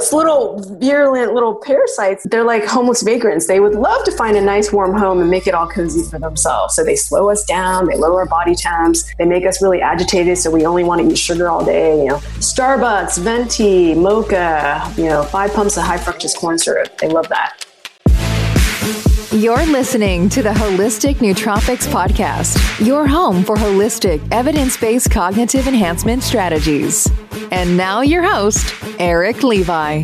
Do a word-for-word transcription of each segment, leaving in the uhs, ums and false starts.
those little virulent little parasites, they're like homeless vagrants. They would love to find a nice warm home and make it all cozy for themselves. So they slow us down, they lower our body temps, they make us really agitated so we only want to eat sugar all day. You know, Starbucks, venti, mocha, you know, five pumps of high fructose corn syrup. They love that. You're listening to the Holistic Nootropics Podcast, your home for holistic, evidence-based cognitive enhancement strategies. And now your host, Eric Levi.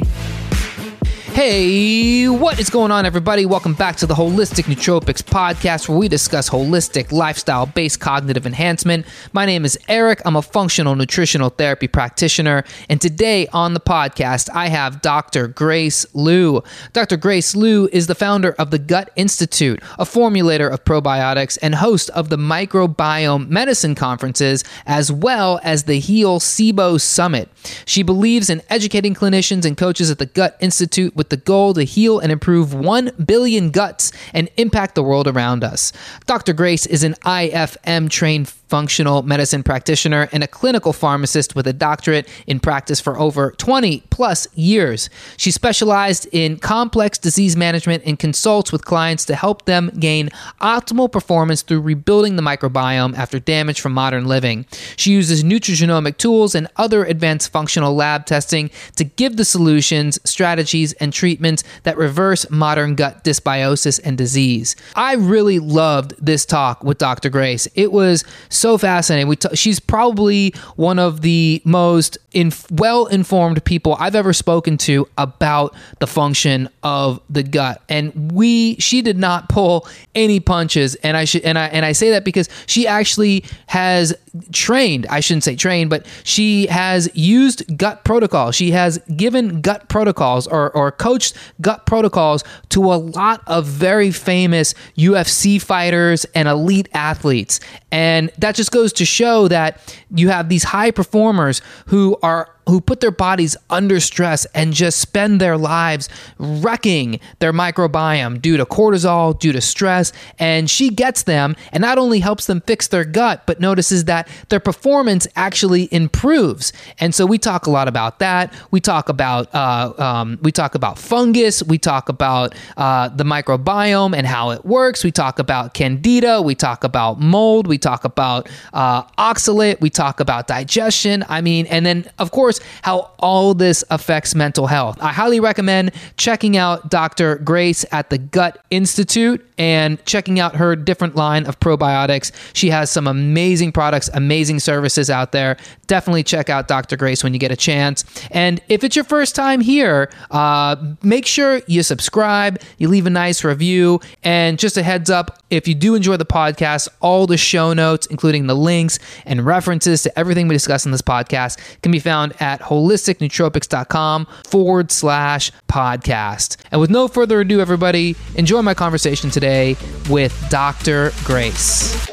Hey, what is going on, everybody? Welcome back to the Holistic Nootropics Podcast, where we discuss holistic, lifestyle-based cognitive enhancement. My name is Eric. I'm a functional nutritional therapy practitioner, and today on the podcast, I have Doctor Grace Liu. Doctor Grace Liu is the founder of the Gut Institute, a formulator of probiotics, and host of the Microbiome Medicine Conferences, as well as the Heal SIBO Summit. She believes in educating clinicians and coaches at the Gut Institute with the goal to heal and improve one billion guts and impact the world around us. Doctor Grace is an I F M-trained functional medicine practitioner and a clinical pharmacist with a doctorate in practice for over twenty plus years. She specialized in complex disease management and consults with clients to help them gain optimal performance through rebuilding the microbiome after damage from modern living. She uses nutrigenomic tools and other advanced functional lab testing to give the solutions, strategies, and treatments that reverse modern gut dysbiosis and disease. I really loved this talk with Doctor Grace. It was so fascinating. We t- she's probably one of the most in- well-informed people I've ever spoken to about the function of the gut. And we, she did not pull any punches. And I should, and I, and I say that because she actually has trained, I shouldn't say trained, but she has used gut protocols. She has given gut protocols or, or coached gut protocols to a lot of very famous U F C fighters and elite athletes. And that just goes to show that you have these high performers who are who put their bodies under stress and just spend their lives wrecking their microbiome due to cortisol, due to stress. And she gets them and not only helps them fix their gut, but notices that their performance actually improves. And so we talk a lot about that. We talk about uh, um, we talk about fungus. We talk about uh, the microbiome and how it works. We talk about candida. We talk about mold. We talk about uh, oxalate. We talk about digestion. I mean, and then of course, how all this affects mental health. I highly recommend checking out Doctor Grace at the Gut Institute and checking out her different line of probiotics. She has some amazing products, amazing services out there. Definitely check out Doctor Grace when you get a chance. And if it's your first time here, uh, make sure you subscribe, you leave a nice review, and just a heads up, if you do enjoy the podcast, all the show notes, including the links and references to everything we discuss in this podcast, can be found at holisticnootropics.com forward slash podcast. And with no further ado, everybody, enjoy my conversation today with Doctor Grace.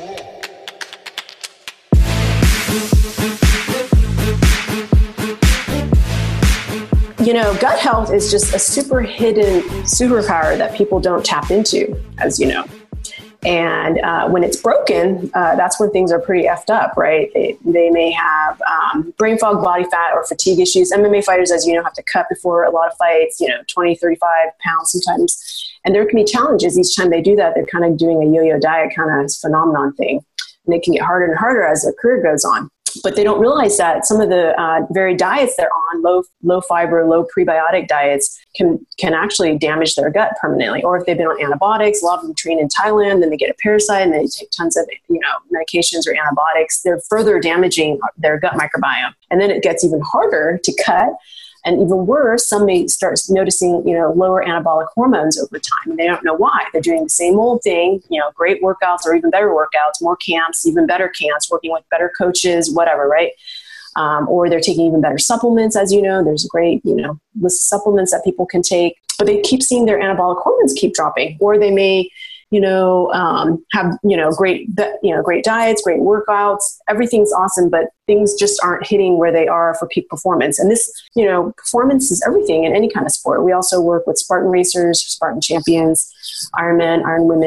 You know, gut health is just a super hidden superpower that people don't tap into, as you know. And uh, when it's broken, uh, that's when things are pretty effed up, right? They, they may have um, brain fog, body fat, or fatigue issues. M M A fighters, as you know, have to cut before a lot of fights, you know, twenty, thirty-five pounds sometimes. And there can be challenges each time they do that. They're kind of doing a yo-yo diet kind of phenomenon thing. And it can get harder and harder as their career goes on. But they don't realize that some of the uh, very diets they're on, low low fiber, low prebiotic diets, can can actually damage their gut permanently. Or if they've been on antibiotics, a lot of them train in Thailand, then they get a parasite and they take tons of you know medications or antibiotics. They're further damaging their gut microbiome. And then it gets even harder to cut. And even worse, some may start noticing, you know, lower anabolic hormones over time, and they don't know why. They're doing the same old thing, you know, great workouts or even better workouts, more camps, even better camps, working with better coaches, whatever, right? Um, or they're taking even better supplements, as you know. There's a great, you know, list of supplements that people can take, but they keep seeing their anabolic hormones keep dropping, or they may, you know, um, have, you know, great, you know, great diets, great workouts, everything's awesome, but things just aren't hitting where they are for peak performance. And this, you know, performance is everything in any kind of sport. We also work with Spartan racers, Spartan champions, Ironmen, Ironwomen,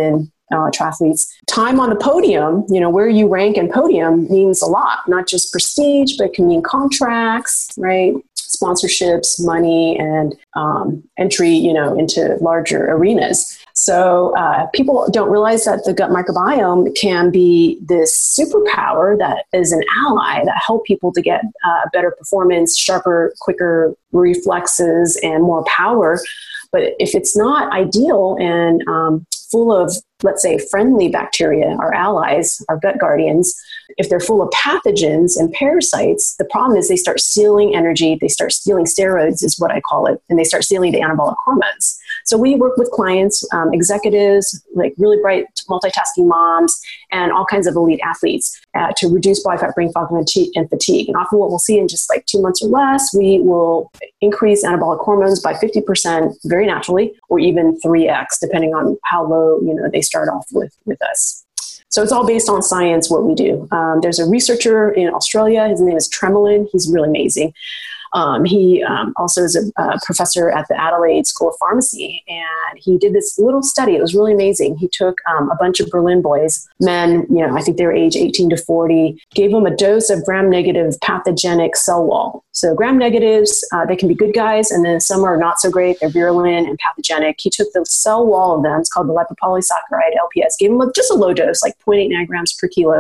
uh, triathletes. Time on the podium, you know, where you rank in podium means a lot, not just prestige, but it can mean contracts, right? Sponsorships, money, and um, entry, you know, into larger arenas. So uh, people don't realize that the gut microbiome can be this superpower that is an ally that help people to get uh, better performance, sharper, quicker reflexes, and more power. But if it's not ideal and um, full of, let's say, friendly bacteria, our allies, our gut guardians, if they're full of pathogens and parasites, the problem is they start stealing energy, they start stealing steroids is what I call it, and they start stealing the anabolic hormones. So we work with clients, um, executives, like really bright multitasking moms, and all kinds of elite athletes uh, to reduce body fat, brain fog, and fatigue. And often what we'll see in just like two months or less, we will increase anabolic hormones by fifty percent very naturally, or even three x, depending on how low, you know, they start off with, with us. So it's all based on science, what we do. Um, there's a researcher in Australia. His name is Tremelin. He's really amazing. Um, he um, also is a, a professor at the Adelaide School of Pharmacy, and he did this little study. It was really amazing. He took um, a bunch of Berlin boys, men, you know, I think they were age eighteen to forty, gave them a dose of gram-negative pathogenic cell wall. So gram-negatives, uh, they can be good guys, and then some are not so great. They're virulent and pathogenic. He took the cell wall of them. It's called the lipopolysaccharide, L P S, gave them just a low dose, like zero point eight nine grams per kilo.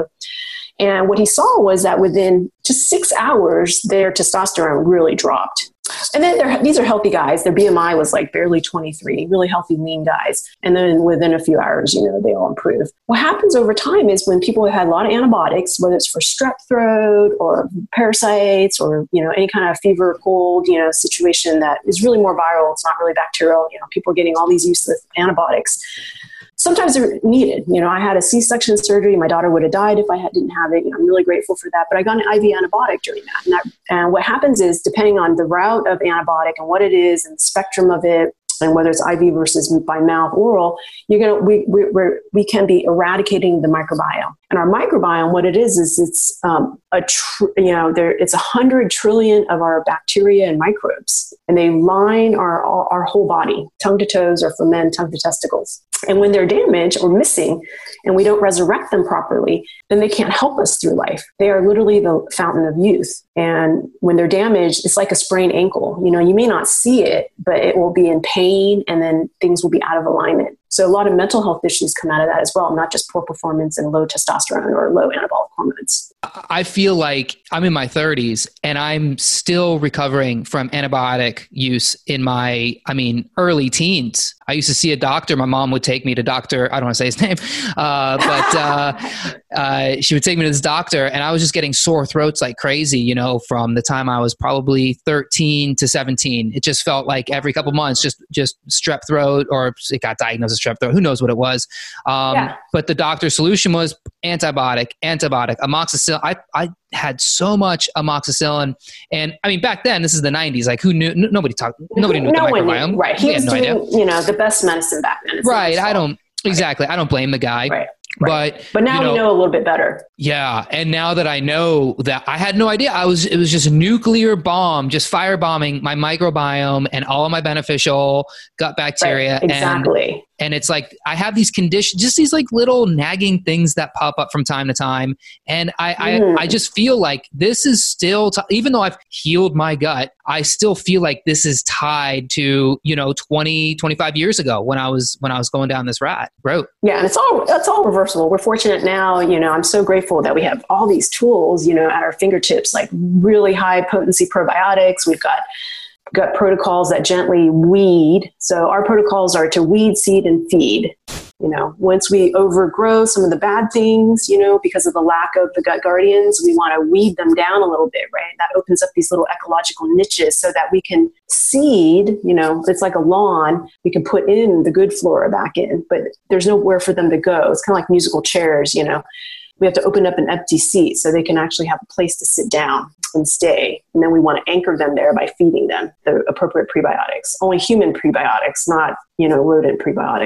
And what he saw was that within just six hours, their testosterone really dropped. And then they're, these are healthy guys. Their B M I was like barely twenty-three, really healthy, lean guys. And then within a few hours, you know, they all improve. What happens over time is when people have had a lot of antibiotics, whether it's for strep throat or parasites or, you know, any kind of fever, cold, you know, situation that is really more viral, it's not really bacterial, you know, people are getting all these useless antibiotics. Sometimes they're needed. You know, I had a C-section surgery. My daughter would have died if I had, didn't have it. You know, I'm really grateful for that. But I got an I V antibiotic during that. And, that. and what happens is, depending on the route of antibiotic and what it is and the spectrum of it, and whether it's I V versus by mouth, oral, you're gonna we we we're, we can be eradicating the microbiome. And our microbiome, what it is, is it's um, a tr- you know there it's a hundred trillion of our bacteria and microbes, and they line our our whole body, tongue to toes, or for men, tongue to testicles. And when they're damaged or missing, and we don't resurrect them properly, then they can't help us through life. They are literally the fountain of youth. And when they're damaged, it's like a sprained ankle. You know, you may not see it, but it will be in pain, and then things will be out of alignment. So a lot of mental health issues come out of that as well, not just poor performance and low testosterone or low anabolic hormones. I feel like I'm in my thirties and I'm still recovering from antibiotic use in my, I mean, early teens. I used to see a doctor. My mom would take me to doctor. I don't want to say his name, uh, but uh, uh, she would take me to this doctor, and I was just getting sore throats like crazy, you know, from the time I was probably thirteen to seventeen. It just felt like every couple months, just, just strep throat, or it got diagnosed as strep throat. Who knows what it was? Um, yeah. But the doctor's solution was antibiotic, antibiotic, amoxicillin. I, I had so much amoxicillin. And I mean, back then, this is the nineties, like who knew, n- nobody talked, nobody knew no the microbiome. Knew, right. He was no doing, idea. you know, the best medicine back then. Right. I don't, exactly. I don't blame the guy. Right. Right. But, but now you know, we know a little bit better. Yeah. And now that I know that, I had no idea. I was, it was just a nuclear bomb, just firebombing my microbiome and all of my beneficial gut bacteria. Right. Exactly. And, and it's like, I have these conditions, just these like little nagging things that pop up from time to time. And I, mm. I, I just feel like this is still, t- even though I've healed my gut, I still feel like this is tied to, you know, twenty, twenty-five years ago when I was, when I was going down this rat road. Yeah. And it's all, that's all reversible. We're fortunate now, you know, I'm so grateful that we have all these tools, you know, at our fingertips, like really high potency probiotics. We've got gut protocols that gently weed. So our protocols are to weed, seed, and feed. You know, once we overgrow some of the bad things, you know, because of the lack of the gut guardians, we want to weed them down a little bit, right? That opens up these little ecological niches so that we can seed, you know, it's like a lawn, we can put in the good flora back in, but there's nowhere for them to go. It's kind of like musical chairs, you know. We have to open up an empty seat so they can actually have a place to sit down and stay. And then we want to anchor them there by feeding them the appropriate prebiotics. Only human prebiotics, not, you know, rodent prebiotics.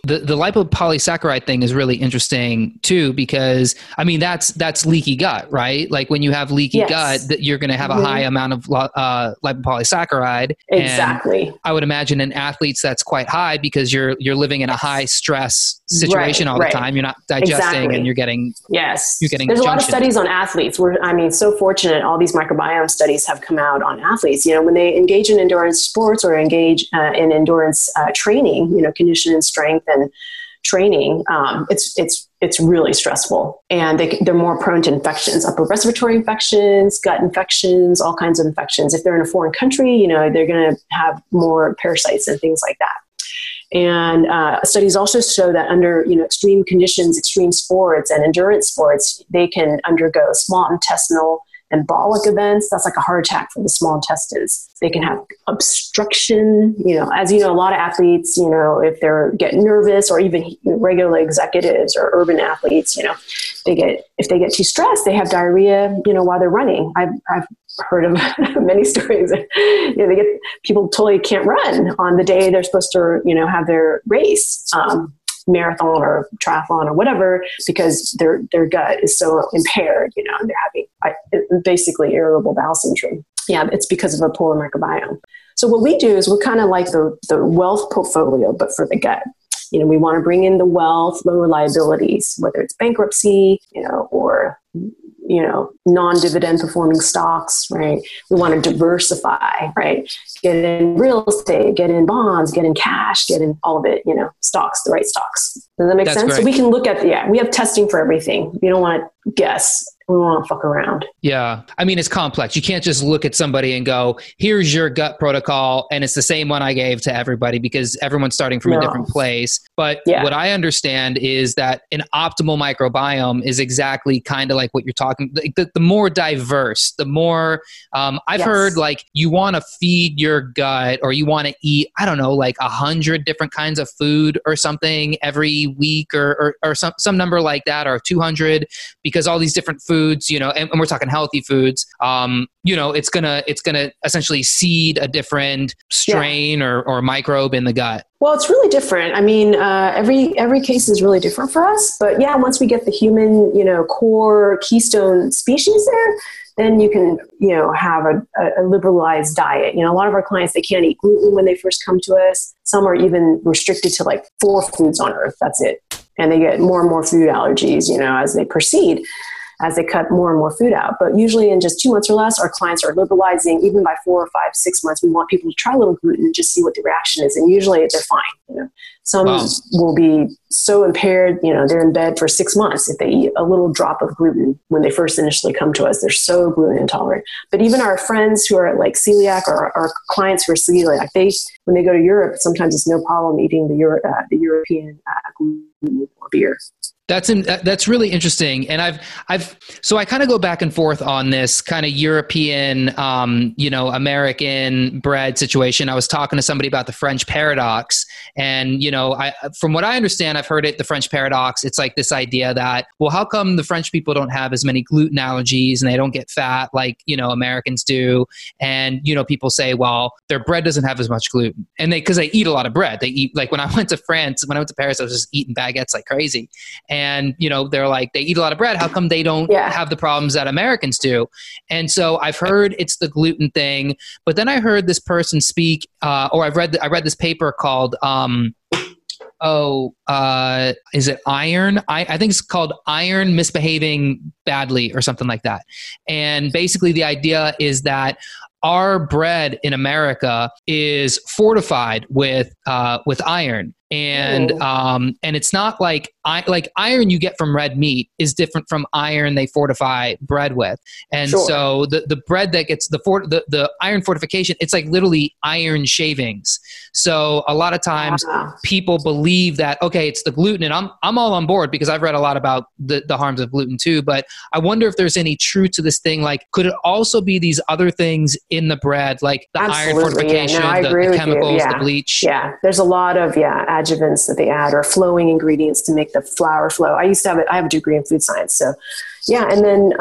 the, the lipopolysaccharide thing is really interesting too, because I mean, that's, that's leaky gut, right? Like when you have leaky yes. gut, that you're going to have mm-hmm. a high amount of uh, lipopolysaccharide. Exactly. And I would imagine in athletes that's quite high because you're, you're living in a high stress situation right, all the right. time. You're not digesting exactly. and you're getting, yes, you're getting there's junction. a lot of studies on athletes. We're, I mean, so fortunate. All these microbiome studies have come out on athletes. You know, when they engage in endurance sports or engage uh, in endurance uh, training, you know, condition and strength and training, um, it's, it's, it's really stressful, and they, they're more prone to infections, upper respiratory infections, gut infections, all kinds of infections. If they're in a foreign country, you know, they're going to have more parasites and things like that. And uh, studies also show that under, you know, extreme conditions, extreme sports and endurance sports, they can undergo small intestinal embolic events. That's like a heart attack for the small intestines. They can have obstruction. You know, as you know, a lot of athletes, you know, if they're getting nervous, or even regular executives or urban athletes, you know, they get, if they get too stressed, they have diarrhea, you know, while they're running. I've, I've heard of many stories. You know, they get, people totally can't run on the day they're supposed to, you know, have their race. Um, marathon or triathlon or whatever, because their their gut is so impaired, you know, and they're having I, basically irritable bowel syndrome. Yeah, it's because of a poor microbiome. So what we do is we're kind of like the, the wealth portfolio, but for the gut. You know, we want to bring in the wealth, lower liabilities, whether it's bankruptcy, you know, or, you know, non-dividend performing stocks, right? We want to diversify, right? Get in real estate, get in bonds, get in cash, get in all of it, you know, stocks, the right stocks. Does that make That's sense? Great. So we can look at, the, yeah, we have testing for everything. You don't want to guess. We want to fuck around. Yeah. I mean, it's complex. You can't just look at somebody and go, here's your gut protocol, and it's the same one I gave to everybody, because everyone's starting from no. a different place. But yeah. what I understand is that an optimal microbiome is exactly kind of like what you're talking, the, the more diverse, the more, um, I've yes. heard like you want to feed your gut, or you want to eat, I don't know, like a hundred different kinds of food or something every week, or, or, or some, some number like that, or two hundred, because all these different foods foods, you know, and, and we're talking healthy foods, um, you know, it's gonna, it's gonna essentially seed a different strain yeah. or, or microbe in the gut. Well, it's really different. I mean, uh, every, every case is really different for us, but yeah, once we get the human, you know, core keystone species there, then you can, you know, have a, a liberalized diet. You know, a lot of our clients, they can't eat gluten when they first come to us. Some are even restricted to like four foods on earth. That's it. And they get more and more food allergies, you know, as they proceed, as they cut more and more food out. But usually in just two months or less, our clients are liberalizing. Even by four or five, six months, we want people to try a little gluten and just see what the reaction is. And usually they're fine. You know, some wow. will be so impaired, you know, they're in bed for six months if they eat a little drop of gluten when they first initially come to us. They're so gluten intolerant. But even our friends who are like celiac, or our clients who are celiac, they, when they go to Europe, sometimes it's no problem eating the, Euro, uh, the European uh, gluten or beer. That's in, that's really interesting. And I've, I've, so I kind of go back and forth on this kind of European, um, you know, American bread situation. I was talking to somebody about the French paradox, and, you know, I, from what I understand, I've heard it, the French paradox, it's like this idea that, well, how come the French people don't have as many gluten allergies and they don't get fat like, you know, Americans do? And, you know, people say, well, their bread doesn't have as much gluten, and they, cause they eat a lot of bread. They eat, like when I went to France, when I went to Paris, I was just eating baguettes like crazy. And, you know, they're like, they eat a lot of bread. How come they don't yeah. have the problems that Americans do? And so I've heard it's the gluten thing, but then I heard this person speak, uh, or I've read, I read this paper called, um, oh, uh, is it iron? I, I think it's called Iron Misbehaving Badly or something like that. And basically the idea is that our bread in America is fortified with, uh, with iron. And, um, and it's not like, I, like iron you get from red meat is different from iron they fortify bread with. And sure. so the, the bread that gets the, for, the, the iron fortification, it's like literally iron shavings. So a lot of times uh-huh. people believe that, okay, it's the gluten, and I'm, I'm all on board because I've read a lot about the, the harms of gluten too, but I wonder if there's any truth to this thing. Like, could it also be these other things in the bread, like the Absolutely. iron fortification, yeah. no, the, the chemicals, yeah. the bleach? Yeah. There's a lot of, yeah, adjuvants that they add, or flowing ingredients to make the flour flow. I used to have it. I have a degree in food science. So yeah. And then, um,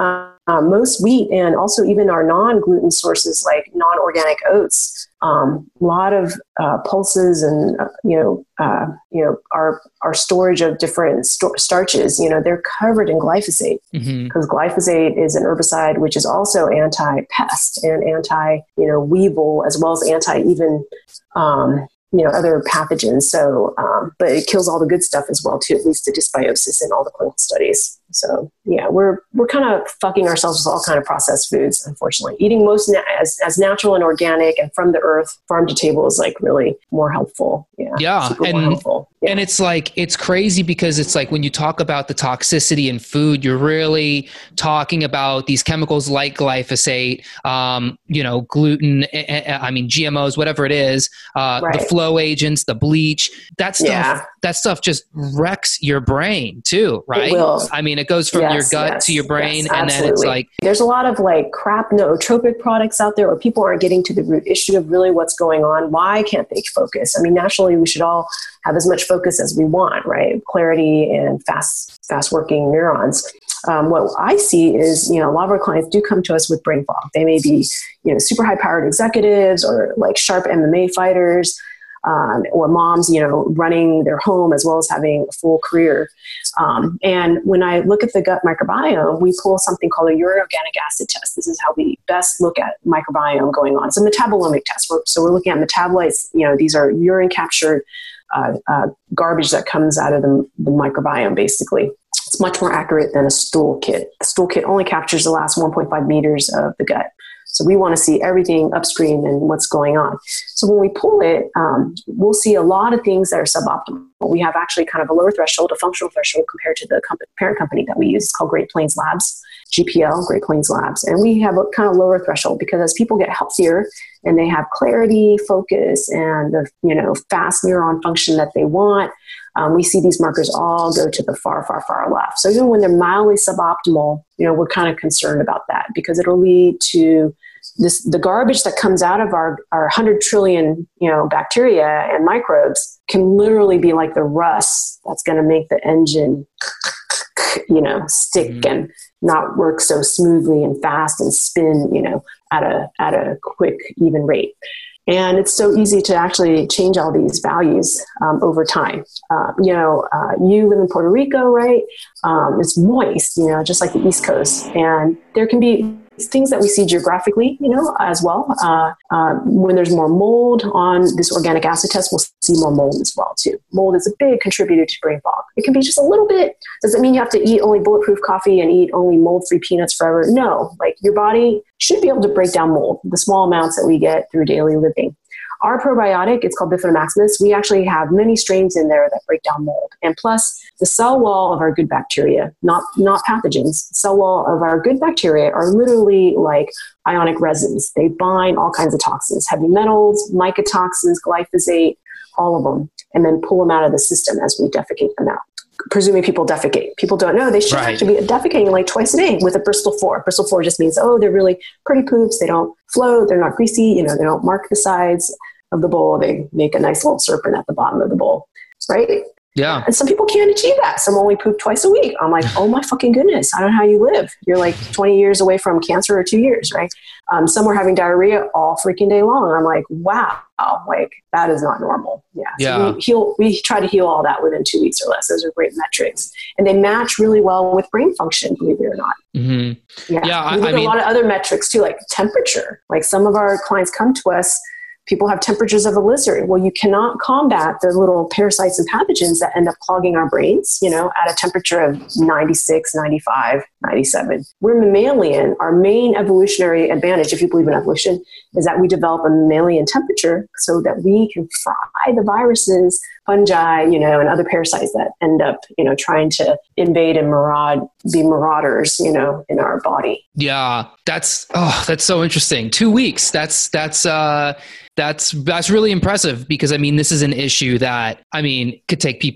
Um, most wheat and also even our non-gluten sources like non-organic oats, um, a lot of uh, pulses and uh, you know uh, you know our our storage of different st- starches. You know they're covered in glyphosate because mm-hmm. glyphosate is an herbicide which is also anti-pest and anti you know weevil as well as anti even um, you know, other pathogens. So, um, but it kills all the good stuff as well too. It leads to dysbiosis in all the clinical studies. So yeah, we're, we're kind of fucking ourselves with all kind of processed foods, unfortunately. Eating most na- as, as natural and organic and from the earth, farm to table is like really more helpful. Yeah. Yeah. Super and, more helpful. Yeah. And it's like, it's crazy because it's like when you talk about the toxicity in food, you're really talking about these chemicals like glyphosate, um, you know, gluten, I mean, G M Os, whatever it is, uh, right. the flow agents, the bleach, that stuff, yeah. that stuff just wrecks your brain too, right? It will. I mean, it goes from yes, your gut yes, to your brain, yes, and then it's like... There's a lot of like crap nootropic products out there where people aren't getting to the root issue of really what's going on. Why can't they focus? I mean, naturally, we should all have as much focus as we want, right? Clarity and fast, fast working neurons. Um, what I see is, you know, a lot of our clients do come to us with brain fog. They may be, you know, super high powered executives or like sharp M M A fighters. Um, or moms, you know, running their home as well as having a full career. Um, and when I look at the gut microbiome, we pull something called a urine organic acid test. This is how we best look at microbiome going on. It's a metabolomic test. We're, so we're looking at metabolites. You know, these are urine captured uh, uh, garbage that comes out of the, the microbiome, basically. It's much more accurate than a stool kit. The stool kit only captures the last one point five meters of the gut. So we want to see everything upstream and what's going on. So when we pull it, um, we'll see a lot of things that are suboptimal. We have actually kind of a lower threshold, a functional threshold compared to the company, parent company that we use. It's called Great Plains Labs, G P L, Great Plains Labs. And we have a kind of lower threshold because as people get healthier and they have clarity, focus, and the you know fast neuron function that they want, Um, we see these markers all go to the far, far, far left. So even when they're mildly suboptimal, you know, we're kind of concerned about that because it'll lead to this, the garbage that comes out of our, our one hundred trillion, you know, bacteria and microbes can literally be like the rust that's going to make the engine, you know, stick mm-hmm. and not work so smoothly and fast and spin, you know, at a, at a quick, even rate. And it's so easy to actually change all these values um, over time. Uh, you know, uh, you live in Puerto Rico, right? Um, it's moist, you know, just like the East Coast. And there can be things that we see geographically, you know, as well. Uh, uh, when there's more mold on this organic acid test, we'll see more mold as well, too. Mold is a big contributor to brain fog. It can be just a little bit. Does it mean you have to eat only bulletproof coffee and eat only mold-free peanuts forever? No. Like your body should be able to break down mold, the small amounts that we get through daily living. Our probiotic, it's called Bifidobacillus. We actually have many strains in there that break down mold. And plus, the cell wall of our good bacteria, not, not pathogens, the cell wall of our good bacteria are literally like ionic resins. They bind all kinds of toxins, heavy metals, mycotoxins, glyphosate, all of them, and then pull them out of the system as we defecate them out. Presuming people defecate. People don't know. They should right. actually be defecating like twice a day with a Bristol four. Bristol four just means, oh, they're really pretty poops. They don't float. They're not greasy. You know, they don't mark the sides of the bowl. They make a nice little serpent at the bottom of the bowl, right? Yeah. And some people can't achieve that. Some only poop twice a week. I'm like, oh my fucking goodness. I don't know how you live. You're like twenty years away from cancer or two years, right? Um, some were having diarrhea all freaking day long. And I'm like, wow, like that is not normal. Yeah. yeah. So we heal, we try to heal all that within two weeks or less. Those are great metrics. And they match really well with brain function, believe it or not. Mm-hmm. Yeah. yeah we look I, I at mean, a lot of other metrics too, like temperature. Like some of our clients come to us, people have temperatures of a lizard. Well, you cannot combat the little parasites and pathogens that end up clogging our brains, you know, at a temperature of ninety-six, ninety-five, ninety-seven. We're mammalian. Our main evolutionary advantage, if you believe in evolution, is that we develop a mammalian temperature so that we can fry the viruses, fungi, you know, and other parasites that end up, you know, trying to invade and maraud, be marauders, you know, in our body. Yeah, that's, oh, that's so interesting. Two weeks. That's, that's, uh, That's that's really impressive because, I mean, this is an issue that, I mean, could take people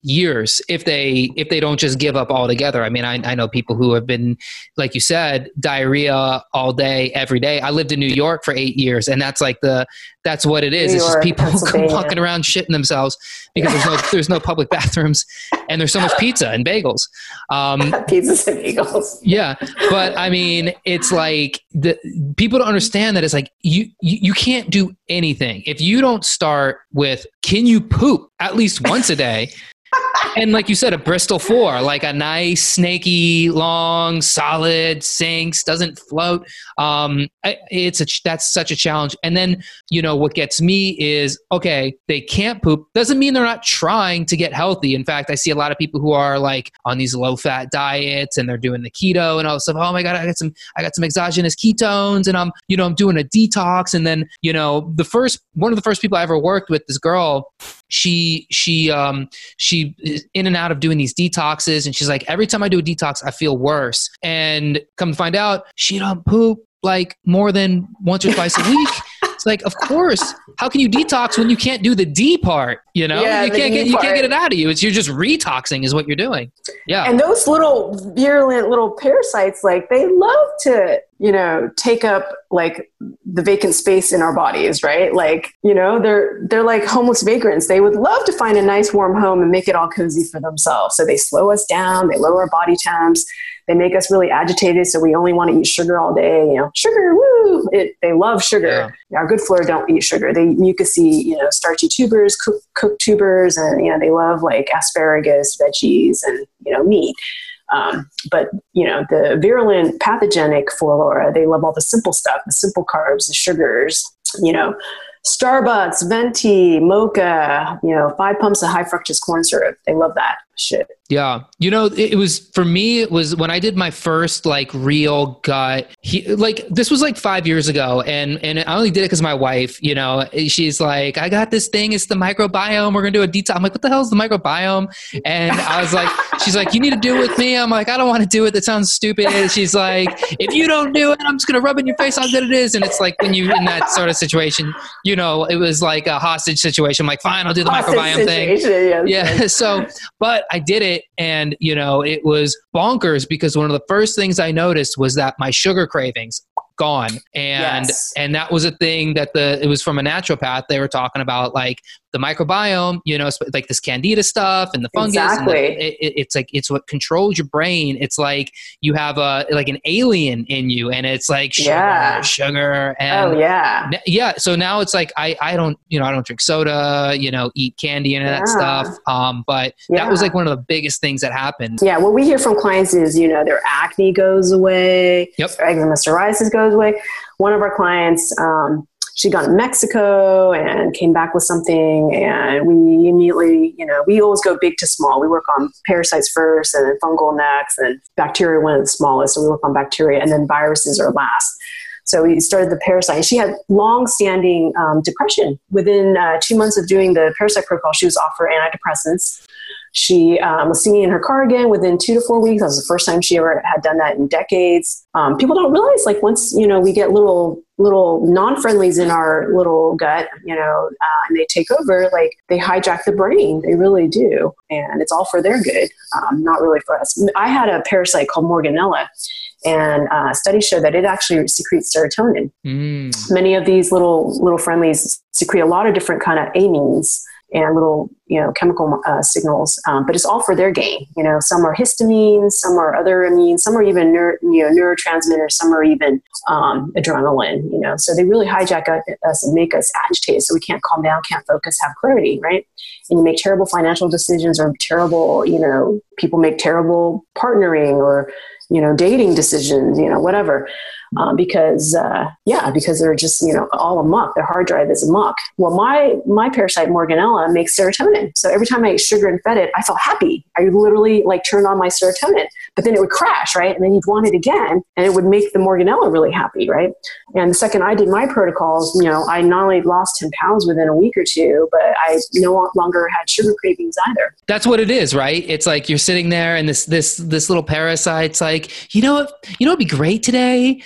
years if they if they don't just give up altogether. I mean, I, I know people who have been, like you said, diarrhea all day, every day. I lived in New York for eight years, and that's like the that's what it is. New it's York, just people walking around shitting themselves because there's no there's no public bathrooms, and there's so much pizza and bagels. Um, Pizzas and bagels. Yeah, but I mean, it's like the people don't understand that it's like you, you you can't do anything if you don't start with, can you poop at least once a day? And like you said, a Bristol four, like a nice, snaky, long, solid, sinks, doesn't float. Um, it's a, that's such a challenge. And then, you know, what gets me is, okay, they can't poop. Doesn't mean they're not trying to get healthy. In fact, I see a lot of people who are like on these low fat diets and they're doing the keto and all this stuff. Oh my God, I got some, I got some exogenous ketones and I'm, you know, I'm doing a detox. And then, you know, the first, one of the first people I ever worked with, this girl, she, she, um, she is in and out of doing these detoxes. And she's like, every time I do a detox, I feel worse. And come to find out, she don't poop like more than once or twice a week. It's like, of course, how can you detox when you can't do the D part? You know, yeah, you can't get, you can't get it out of you. It's, you're just retoxing is what you're doing. Yeah. And those little virulent little parasites, like they love to, you know, take up like the vacant space in our bodies, right? Like, you know, they're, they're like homeless vagrants. They would love to find a nice warm home and make it all cozy for themselves. So they slow us down. They lower our body temps. They make us really agitated, so we only want to eat sugar all day. You know, sugar, woo! It, they love sugar. Yeah. Our good flora don't eat sugar. They mucousy, you know, starchy tubers, cook, cooked tubers, and you know, they love like asparagus, veggies, and you know, meat. Um, but you know, the virulent pathogenic flora, they love all the simple stuff, the simple carbs, the sugars. You know, Starbucks, venti, mocha. You know, five pumps of high fructose corn syrup. They love that shit. Yeah. You know, it, it was, for me, it was when I did my first like real gut, he, like this was like five years ago. And, and I only did it because my wife, you know, she's like, I got this thing. It's the microbiome. We're going to do a detox. I'm like, what the hell is the microbiome? And I was like, she's like, you need to do it with me. I'm like, I don't want to do it. That sounds stupid. She's like, if you don't do it, I'm just going to rub in your face how good it is. And it's like, when you in that sort of situation, you know, it was like a hostage situation. I'm like, fine, I'll do the hostage microbiome thing. Yes. Yeah. So, but I did it. And, you know, it was bonkers because one of the first things I noticed was that my sugar cravings gone. And, yes. and that was a thing that the, it was from a naturopath. They were talking about like the microbiome, you know, like this candida stuff and the fungus. Exactly. And the, it, it's like, it's what controls your brain. It's like you have a, like an alien in you and it's like sugar, yeah. sugar. And oh yeah. Yeah. So now it's like, I, I don't, you know, I don't drink soda, you know, eat candy and yeah. that stuff. Um, but yeah. that was like one of the biggest things that happened. Yeah. What we hear from clients is, you know, their acne goes away. Yep. Their eczema psoriasis goes away. One of our clients, um, she'd gone to Mexico and came back with something, and we immediately, you know, we always go big to small. We work on parasites first, and then fungal next, and bacteria one of the smallest. So we work on bacteria, and then viruses are last. So we started the parasite. She had long-standing um, depression. Within uh, two months of doing the parasite protocol, she was off her antidepressants. She um, was singing in her car again within two to four weeks. That was the first time she ever had done that in decades. Um, people don't realize, like, once, you know, we get little little non-friendlies in our little gut, you know, uh, and they take over, like, they hijack the brain. They really do. And it's all for their good, um, not really for us. I had a parasite called Morganella. And uh, studies show that it actually secretes serotonin. Mm. Many of these little little friendlies secrete a lot of different kind of amines and little, you know, chemical uh, signals, um, but it's all for their gain. You know, some are histamines, some are other amines, some are even neuro, you know, neurotransmitters, some are even um, adrenaline. You know, so they really hijack us and make us agitated, so we can't calm down, can't focus, have clarity, right? And you make terrible financial decisions, or terrible, you know, people make terrible partnering or, you know, dating decisions, you know, whatever. Um, because, uh, yeah, because they're just, you know, all amok. Their hard drive is amok. Well, my, my parasite Morganella makes serotonin. So every time I ate sugar and fed it, I felt happy. I literally like turned on my serotonin, but then it would crash, right? And then you'd want it again, and it would make the Morganella really happy, right? And the second I did my protocols, you know, I not only lost ten pounds within a week or two, but I no longer had sugar cravings either. That's what it is, right? It's like you're sitting there and this, this, this little parasite's like, you know what, you know, what'd be great today?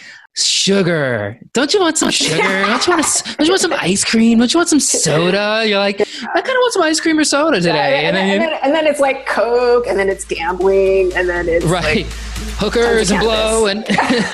Sugar. Don't you want some sugar? Don't you want, a, don't you want some ice cream? Don't you want some soda? You're like, I kind of want some ice cream or soda today. Yeah, and, and, and, then, and then it's like Coke, and then it's gambling, and then it's right. like hookers and blow and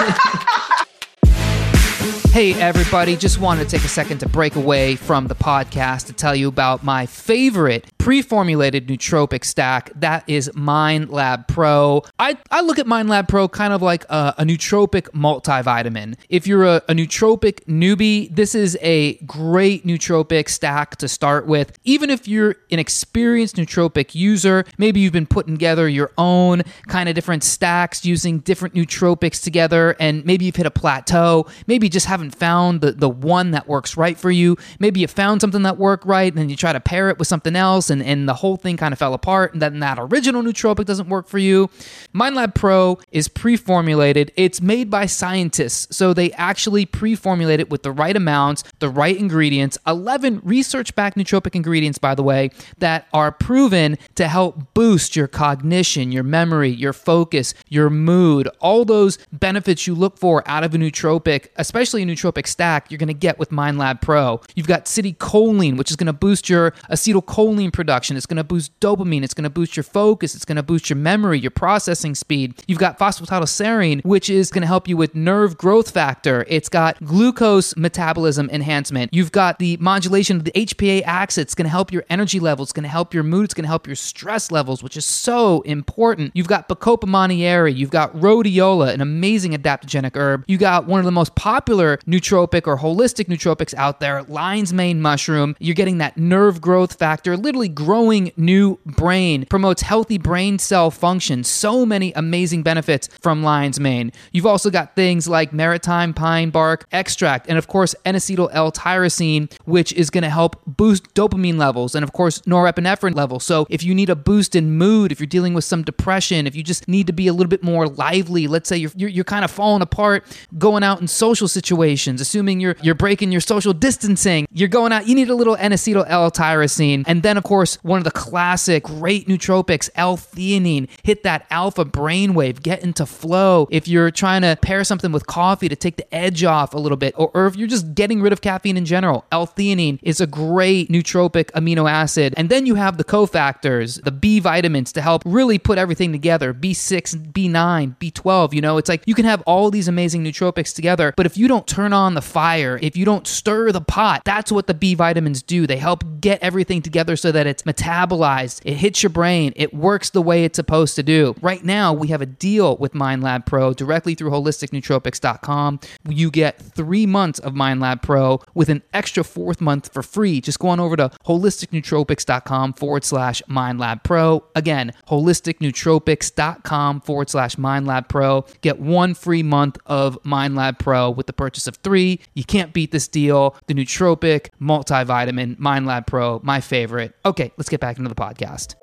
Hey everybody, just wanted to take a second to break away from the podcast to tell you about my favorite pre-formulated nootropic stack. That is MindLab Pro. I, I look at MindLab Pro kind of like a, a nootropic multivitamin. If you're a, a nootropic newbie, this is a great nootropic stack to start with. Even if you're an experienced nootropic user, maybe you've been putting together your own kind of different stacks using different nootropics together, and maybe you've hit a plateau, maybe you just haven't found the, the one that works right for you. Maybe you found something that worked right, and then you try to pair it with something else, and, and the whole thing kind of fell apart, and then that original nootropic doesn't work for you. MindLab Pro is pre-formulated. It's made by scientists, so they actually pre-formulate it with the right amounts, the right ingredients, eleven research-backed nootropic ingredients, by the way, that are proven to help boost your cognition, your memory, your focus, your mood, all those benefits you look for out of a nootropic, especially a nootropic stack, you're going to get with MindLab Pro. You've got citicoline, which is going to boost your acetylcholine production. It's going to boost dopamine. It's going to boost your focus. It's going to boost your memory, your processing speed. You've got phosphatidylserine, which is going to help you with nerve growth factor. It's got glucose metabolism enhancement. You've got the modulation of the H P A axis. It's going to help your energy levels. It's going to help your mood. It's going to help your stress levels, which is so important. You've got Bacopa monnieri. You've got rhodiola, an amazing adaptogenic herb. You got one of the most popular nootropic or holistic nootropics out there, lion's mane mushroom. You're getting that nerve growth factor, literally growing new brain, promotes healthy brain cell function. So many amazing benefits from lion's mane. You've also got things like maritime pine bark extract, and of course N-acetyl L-tyrosine, which is going to help boost dopamine levels, and of course norepinephrine levels. So if you need a boost in mood, if you're dealing with some depression, if you just need to be a little bit more lively, let's say you're you're, you're kind of falling apart, going out in social situations, assuming you're you're breaking your social distancing, you're going out, you need a little N-acetyl L-tyrosine. And then of course, one of the classic great nootropics, L-theanine. Hit that alpha brainwave, get into flow. If you're trying to pair something with coffee to take the edge off a little bit, or, or if you're just getting rid of caffeine in general, L-theanine is a great nootropic amino acid. And then you have the cofactors, the B vitamins to help really put everything together, B six, B nine, B twelve. You know, it's like you can have all these amazing nootropics together, but if you don't turn on the fire, if you don't stir the pot, that's what the B vitamins do. They help get everything together so that it's metabolized, it hits your brain, it works the way it's supposed to do. Right now, we have a deal with MindLab Pro directly through holistic nootropics dot com. You get three months of MindLab Pro with an extra fourth month for free. Just go on over to holistic nootropics dot com forward slash MindLab Pro. Again, holistic nootropics dot com forward slash MindLab Pro. Get one free month of MindLab Pro with the purchase of three. You can't beat this deal. The nootropic multivitamin MindLab Pro, my favorite. Okay, let's get back into the podcast.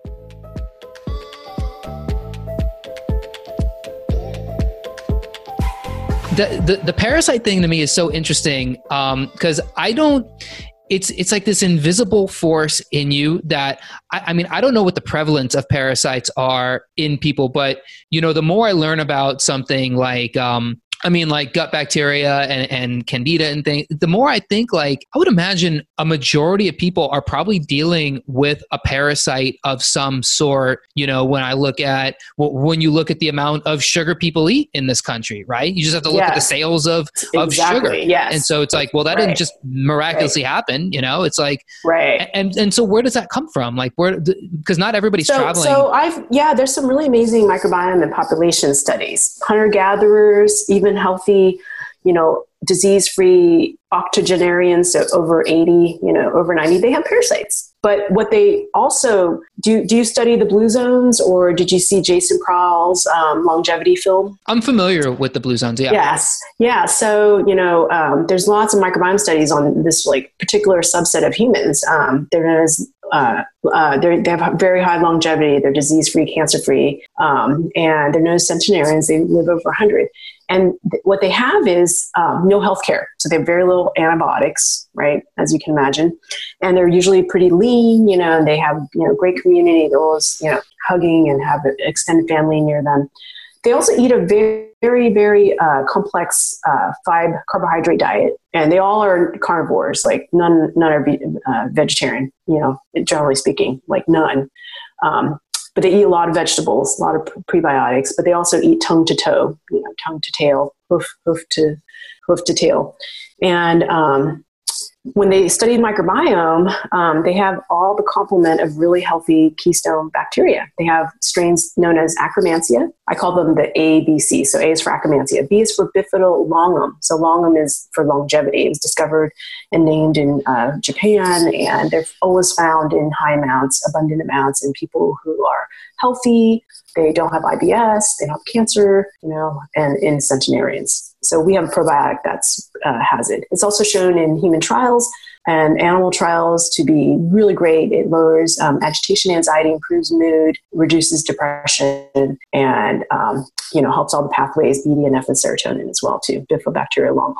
The, the the parasite thing to me is so interesting because um, I don't. It's it's like this invisible force in you that I, I mean I don't know what the prevalence of parasites are in people, but you know the more I learn about something like um, I mean, like gut bacteria and, and candida and things, the more I think, like, I would imagine a majority of people are probably dealing with a parasite of some sort. You know, when I look at, well, when you look at the amount of sugar people eat in this country, right? You just have to look yes. at the sales of, of exactly. sugar. Yes. And so it's like, well, that right. didn't just miraculously right. happen, you know? It's like, right. And, and so where does that come from? Like, where, because not everybody's so, traveling. So I've, yeah, there's some really amazing microbiome and population studies. Hunter-gatherers, even healthy, you know, disease-free octogenarians, so over eighty, you know, over ninety, they have parasites. But what they also, do do you study the blue zones, or did you see Jason Prowl's um, longevity film? I'm familiar with the blue zones, yeah. Yes. Yeah. So, you know, um, there's lots of microbiome studies on this like particular subset of humans. Um, there's Uh, uh, they have very high longevity. They're disease-free, cancer-free, um, and they're known as centenarians. They live over one hundred. And th- what they have is um, no health care. So they have very little antibiotics, right, as you can imagine. And they're usually pretty lean, you know, and they have, you know, great community. They're always, you know, hugging and have an extended family near them. They also eat a very, very, very uh, complex uh, five carbohydrate diet, and they all are carnivores. Like none, none are uh, vegetarian. You know, generally speaking, like none. Um, but they eat a lot of vegetables, a lot of prebiotics. But they also eat tongue to toe, you know, tongue to tail, hoof, hoof to hoof to tail, and um, when they studied microbiome, um, they have all the complement of really healthy keystone bacteria. They have strains known as Akkermansia. I call them the A, B, C. So A is for Akkermansia. B is for bifidolongum. So longum is for longevity. It was discovered and named in uh, Japan, and they're always found in high amounts, abundant amounts in people who are healthy. They don't have I B S, they don't have cancer, you know, and in centenarians. So we have a probiotic that uh, has it. It's also shown in human trials and animal trials to be really great. It lowers um, agitation, anxiety, improves mood, reduces depression, and um, you know, helps all the pathways, B D N F and serotonin as well too. Bifidobacterial longum.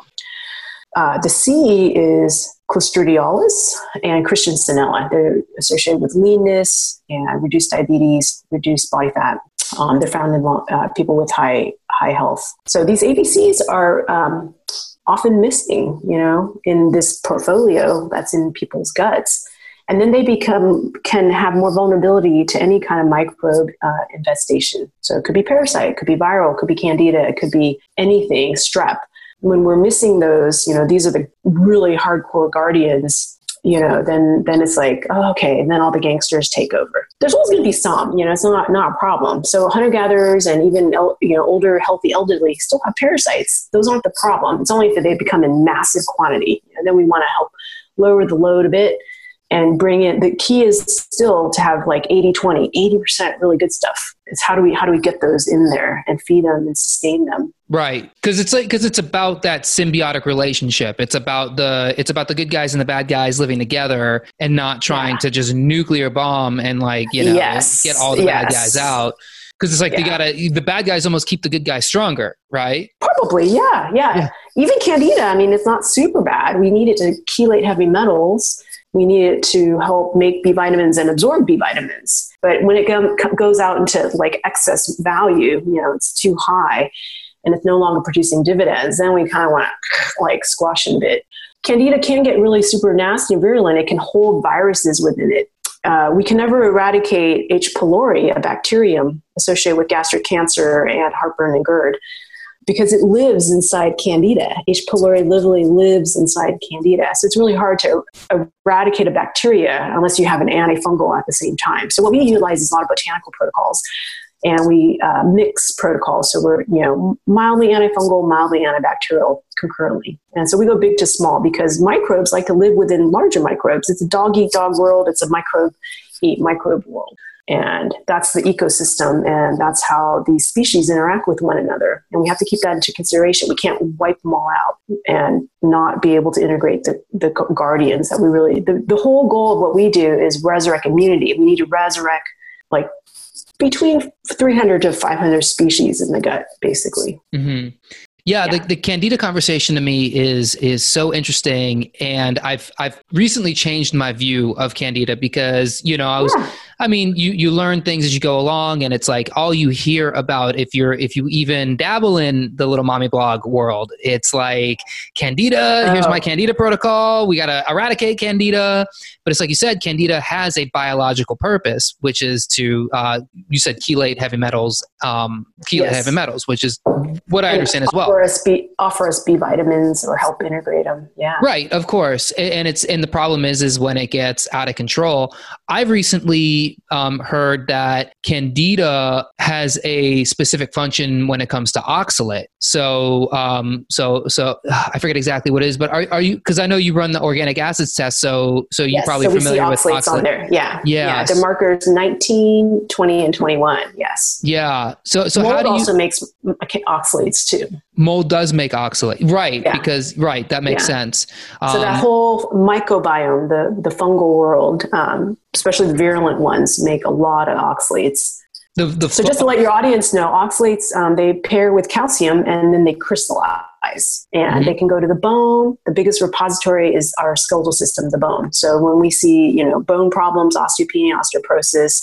Uh, the C is Clostridioides and Christiansonella. They're associated with leanness and reduced diabetes, reduced body fat. Um, they're found in uh, people with high high health. So these A B Cs are um, often missing, you know, in this portfolio that's in people's guts. And then they become, can have more vulnerability to any kind of microbe uh, infestation. So it could be parasite, it could be viral, it could be candida, it could be anything, strep. When we're missing those, you know, these are the really hardcore guardians, you know, then then it's like, oh, okay, and then all the gangsters take over. There's always going to be some, you know, it's not not a problem. So hunter-gatherers and even, you know, older, healthy elderly still have parasites. Those aren't the problem. It's only if they become in massive quantity. And then we want to help lower the load a bit and bring in, the key is still to have like eighty twenty, eighty percent really good stuff. It's how do we, how do we get those in there and feed them and sustain them? Right. Cause it's like, cause it's about that symbiotic relationship. It's about the, it's about the good guys and the bad guys living together and not trying yeah. to just nuclear bomb and like, you know, yes. get all the yes. bad guys out. Cause it's like, yeah. they gotta, the bad guys almost keep the good guys stronger, right? Probably. Yeah, yeah. Yeah. Even candida. I mean, it's not super bad. We need it to chelate heavy metals. We need it to help make B vitamins and absorb B vitamins. But when it go, goes out into like excess value, you know, it's too high and it's no longer producing dividends, then we kind of want to like squash it a bit. Candida can get really super nasty and virulent. It can hold viruses within it. Uh, we can never eradicate H. pylori, a bacterium associated with gastric cancer and heartburn and GERD, because it lives inside candida. H. pylori literally lives inside candida. So it's really hard to eradicate a bacteria unless you have an antifungal at the same time. So what we utilize is a lot of botanical protocols, and we uh, mix protocols. So we're, you know, mildly antifungal, mildly antibacterial concurrently. And so we go big to small because microbes like to live within larger microbes. It's a dog eat dog world. It's a microbe eat microbe world. And that's the ecosystem, and that's how these species interact with one another. And we have to keep that into consideration. We can't wipe them all out and not be able to integrate the, the guardians that we really, the, the whole goal of what we do is resurrect immunity. We need to resurrect like between three hundred to five hundred species in the gut, basically. Mm-hmm. Yeah, yeah. The, the Candida conversation to me is is so interesting, and I've I've recently changed my view of Candida because, you know, I was yeah. I mean, you you learn things as you go along, and it's like all you hear about if you're if you even dabble in the Little Mommy blog world, it's like Candida, oh. here's my Candida protocol, we got to eradicate Candida. But it's like you said, Candida has a biological purpose, which is to, uh, you said chelate heavy metals, um, chelate yes. heavy metals, which is what I and understand as well. Offer us, B, offer us B vitamins or help integrate them. Yeah. Right. Of course. And it's, and the problem is, is when it gets out of control. I've recently um, heard that Candida has a specific function when it comes to oxalate. So, um, so, so I forget exactly what it is, but are, are you, cause I know you run the organic acids test. So, so you yes, probably so familiar we with see oxalates oxalate on there. Yeah. Yeah. yeah. The markers nineteen, twenty, and twenty-one. Yes. Yeah. So, so mold how do you also makes oxalates too. Mold does make oxalate. Right. Yeah. Because, right. That makes yeah. sense. Um, so that whole microbiome, the, the fungal world, um, especially the virulent ones, make a lot of oxalates. The, the so just to let your audience know, oxalates, um, they pair with calcium and then they crystallize, and mm-hmm. they can go to the bone. The biggest repository is our skeletal system, the bone. So when we see, you know, bone problems, osteopenia, osteoporosis,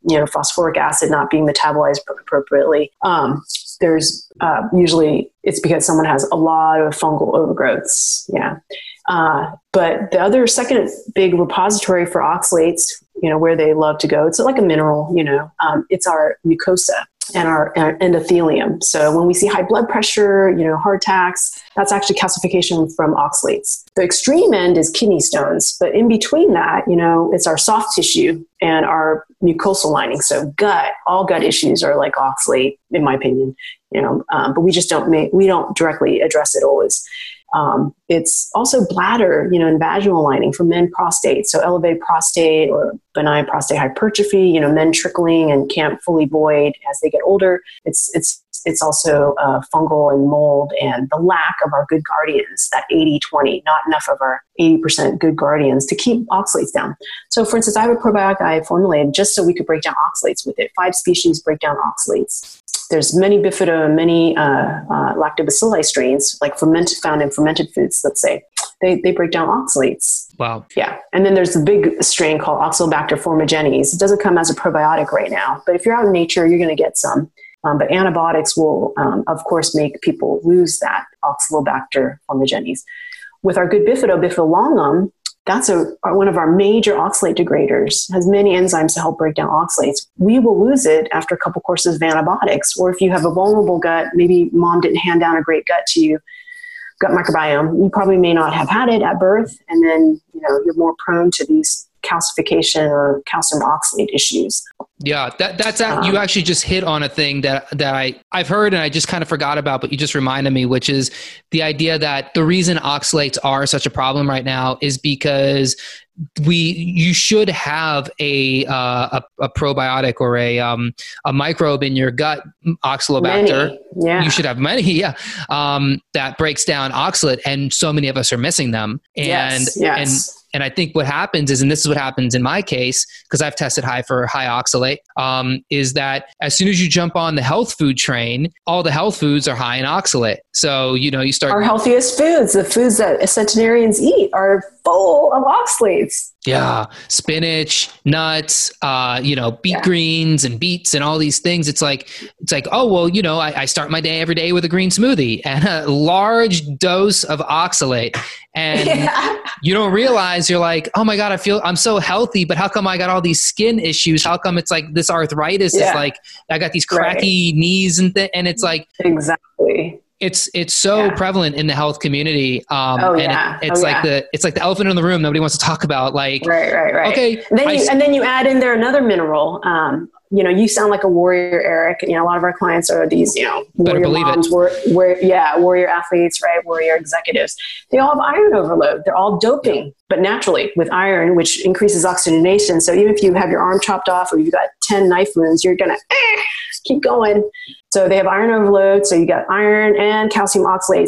you know, phosphoric acid not being metabolized appropriately. Um, there's uh, usually it's because someone has a lot of fungal overgrowths. Yeah. Uh, but the other second big repository for oxalates, you know, where they love to go, it's like a mineral, you know, um, it's our mucosa and our, our endothelium. So when we see high blood pressure, you know, heart attacks, that's actually calcification from oxalates. The extreme end is kidney stones, but in between that, you know, it's our soft tissue and our mucosal lining. So gut, all gut issues are like oxalate, in my opinion, you know, um, but we just don't make, we don't directly address it always. Um, it's also bladder, you know, and vaginal lining for men, prostate. So elevated prostate or benign prostate hypertrophy, you know, men trickling and can't fully void as they get older. It's, it's, it's also uh, fungal and mold and the lack of our good guardians, that eighty twenty, not enough of our eighty percent good guardians to keep oxalates down. So for instance, I have a probiotic I formulated just so we could break down oxalates with it. Five species break down oxalates. There's many Bifido and many uh, uh, lactobacilli strains, like fermented, found in fermented foods, let's say. They they break down oxalates. Wow. Yeah. And then there's the big strain called Oxalobacter formigenes. It doesn't come as a probiotic right now, but if you're out in nature, you're going to get some. Um, but antibiotics will, um, of course, make people lose that Oxalobacter formigenes. With our good Bifido, bifidolongum, that's a, one of our major oxalate degraders, has many enzymes to help break down oxalates. We will lose it after a couple courses of antibiotics. Or if you have a vulnerable gut, maybe mom didn't hand down a great gut to you, gut microbiome, you probably may not have had it at birth. And then, you know, you're more prone to these calcification or calcium oxalate issues. Yeah, that that's um, you actually just hit on a thing that that I I've heard and I just kind of forgot about, but you just reminded me, which is the idea that the reason oxalates are such a problem right now is because we you should have a uh, a, a probiotic or a um a microbe in your gut, Oxalobacter. Many. Yeah. You should have many, yeah. Um, that breaks down oxalate, and so many of us are missing them. And yes, yes. and And I think what happens is, and this is what happens in my case, because I've tested high for high oxalate, um, is that as soon as you jump on the health food train, all the health foods are high in oxalate. So, you know, you start... Our healthiest foods, the foods that centenarians eat, are full of oxalates. Yeah. Spinach, nuts, uh, you know, beet yeah. greens and beets and all these things. It's like, it's like, oh, well, you know, I, I start my day every day with a green smoothie and a large dose of oxalate. And yeah. you don't realize, you're like, oh my God, I feel I'm so healthy, but how come I got all these skin issues? How come it's like this arthritis yeah. is like, I got these cracky right. knees and th- and it's like, exactly. It's it's so yeah. prevalent in the health community, um, oh, and yeah. it, it's oh, like yeah. the it's like the elephant in the room. Nobody wants to talk about. Like, right, right, right. Okay, and then, I, you, and then you add in there another mineral. Um, you know, you sound like a warrior, Eric. You know, a lot of our clients are these, you know, warrior moms, war, war, yeah, warrior athletes, right? Warrior executives. They all have iron overload. They're all doping, yeah. but naturally with iron, which increases oxygenation. So even if you have your arm chopped off or you've got ten knife wounds, you're gonna eh, keep going. So they have iron overload. So you got iron and calcium oxalates.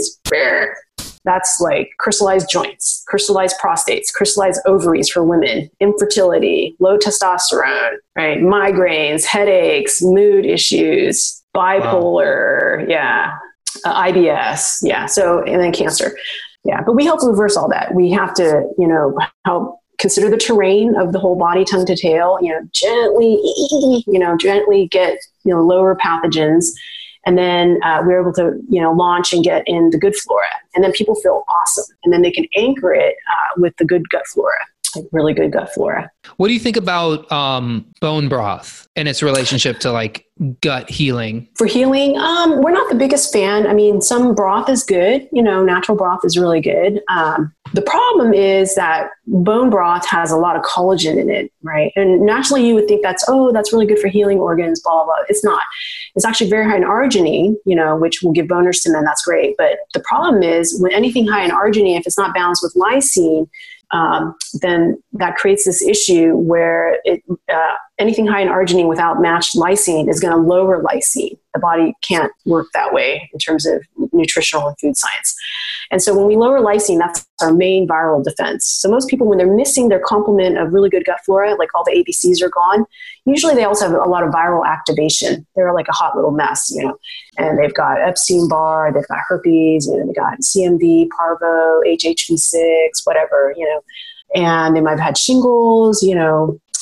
That's like crystallized joints, crystallized prostates, crystallized ovaries for women, infertility, low testosterone, right? Migraines, headaches, mood issues, bipolar, wow. yeah, uh, I B S, yeah. So, and then cancer. Yeah. But we help reverse all that. We have to, you know, help consider the terrain of the whole body, tongue to tail, you know, gently, you know, gently get, you know, lower pathogens. And then uh, we're able to, you know, launch and get in the good flora. And then people feel awesome. And then they can anchor it uh, with the good gut flora, like really good gut flora. What do you think about um, bone broth and its relationship to like gut healing? For healing, um, we're not the biggest fan. I mean, some broth is good. You know, natural broth is really good. Um, the problem is that bone broth has a lot of collagen in it, right? And naturally you would think that's, oh, that's really good for healing organs, blah, blah, blah. It's not. It's actually very high in arginine, you know, which will give boners to men. That's great. But the problem is when anything high in arginine, if it's not balanced with lysine, um, then that creates this issue where it, uh, anything high in arginine without matched lysine is going to lower lysine. The body can't work that way in terms of nutritional and food science. And so when we lower lysine, that's our main viral defense. So most people, when they're missing their complement of really good gut flora, like all the A B Cs are gone, usually they also have a lot of viral activation. They're like a hot little mess, you know, and they've got Epstein-Barr, they've got herpes, you know, they've got C M V, parvo, H H V six, whatever, you know, and they might have had shingles, you know,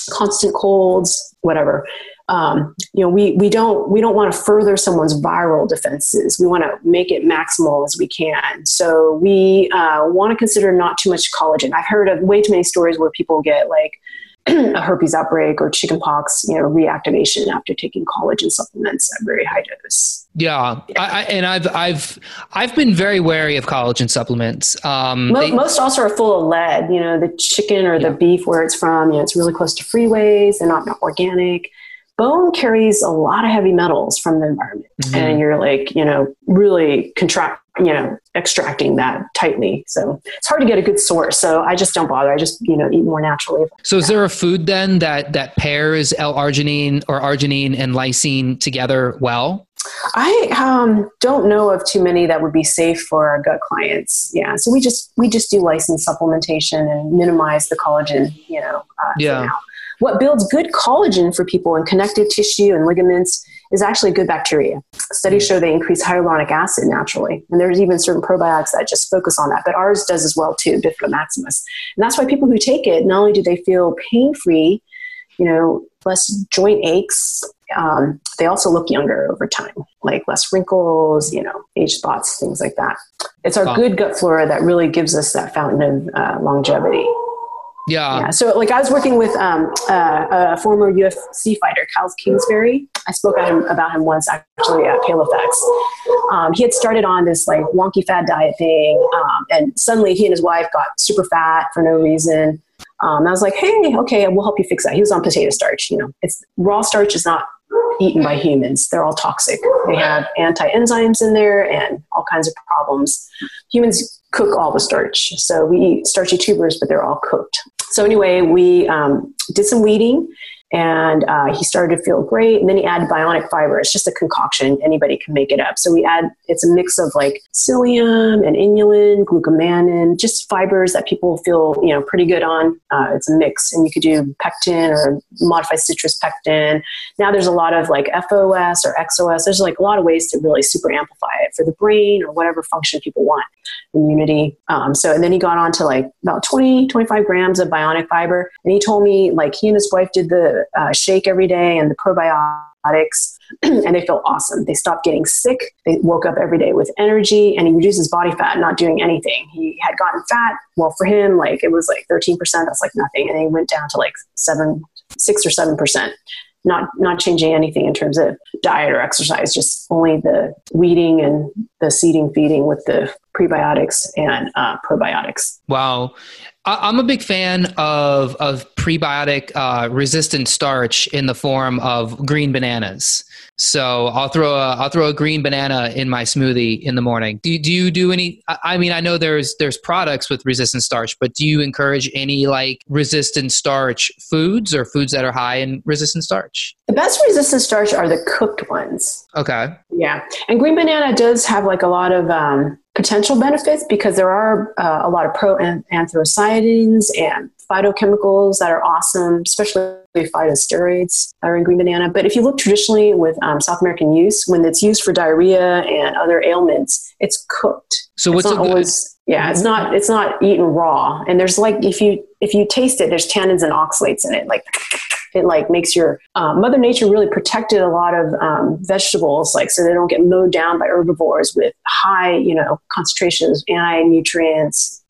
constant colds, whatever. Um, you know, we, we don't, we don't want to further someone's viral defenses. We want to make it maximal as we can. So we uh, want to consider not too much collagen. I've heard of way too many stories where people get like a herpes outbreak or chickenpox, you know, reactivation after taking collagen supplements at very high dose. Yeah, yeah. I, I, and I've I've I've been very wary of collagen supplements. Um, most, they, most also are full of lead. You know, the chicken or the yeah. beef where it's from. You know, it's really close to freeways. They're not, not organic. Bone carries a lot of heavy metals from the environment, mm-hmm. and you're like, you know, really contract, you know, extracting that tightly. So it's hard to get a good source. So I just don't bother. I just, you know, eat more naturally. So is there a food then that, that pairs L-arginine or arginine and lysine together well? I um, don't know of too many that would be safe for our gut clients. Yeah. So we just, we just do lysine supplementation and minimize the collagen, you know, uh, yeah. What builds good collagen for people in connective tissue and ligaments is actually good bacteria. Studies show they increase hyaluronic acid naturally. And there's even certain probiotics that just focus on that. But ours does as well too, Bifida maximus. And that's why people who take it, not only do they feel pain-free, you know, less joint aches, um, they also look younger over time, like less wrinkles, you know, age spots, things like that. It's our wow. good gut flora that really gives us that fountain of uh, longevity. Yeah. yeah. So like I was working with um, uh, a former U F C fighter, Kyle Kingsbury. I spoke at him, about him once actually at Pale Effects. Um, he had started on this like wonky fad diet thing. Um, and suddenly he and his wife got super fat for no reason. Um, I was like, hey, okay, we'll help you fix that. He was on potato starch. You know, it's raw starch is not eaten by humans. They're all toxic. They have anti-enzymes in there and all kinds of problems. Humans cook all the starch. So we eat starchy tubers, but they're all cooked. So anyway, we um, did some weeding and uh, he started to feel great. And then he added bionic fiber. It's just a concoction. Anybody can make it up. So we add, it's a mix of like psyllium and inulin, glucomannan, just fibers that people feel, you know, pretty good on. Uh, it's a mix. And you could do pectin or modified citrus pectin. Now there's a lot of like F O S or X O S. There's like a lot of ways to really super amplify it for the brain or whatever function people want. Immunity. Um, so, and then he got on to like about twenty, twenty-five grams of bionic fiber. And he told me like he and his wife did the uh, shake every day and the probiotics and they felt awesome. They stopped getting sick. They woke up every day with energy and he reduced his body fat, not doing anything. He had gotten fat. Well, for him, like it was like thirteen percent. That's like nothing. And he went down to like seven, six or seven percent. Not not changing anything in terms of diet or exercise, just only the weeding and the seeding feeding with the prebiotics and uh, probiotics. Wow. I'm a big fan of of prebiotic uh, resistant starch in the form of green bananas. So I'll throw a I'll throw a green banana in my smoothie in the morning. Do do you do any? I mean, I know there's there's products with resistant starch, but do you encourage any like resistant starch foods or foods that are high in resistant starch? The best resistant starch are the cooked ones. Okay. Yeah, and green banana does have like a lot of um, potential benefits because there are uh, a lot of pro-anthocyanins and phytochemicals that are awesome, especially phytosteroids that are in green banana. But if you look traditionally with um, South American use, when it's used for diarrhea and other ailments, it's cooked. So what's it's it not always, yeah, it's not it's not eaten raw. And there's like if you if you taste it, there's tannins and oxalates in it. Like it like makes your uh, Mother Nature really protected a lot of um, vegetables, like so they don't get mowed down by herbivores with high, you know, concentrations of anti-nutrients.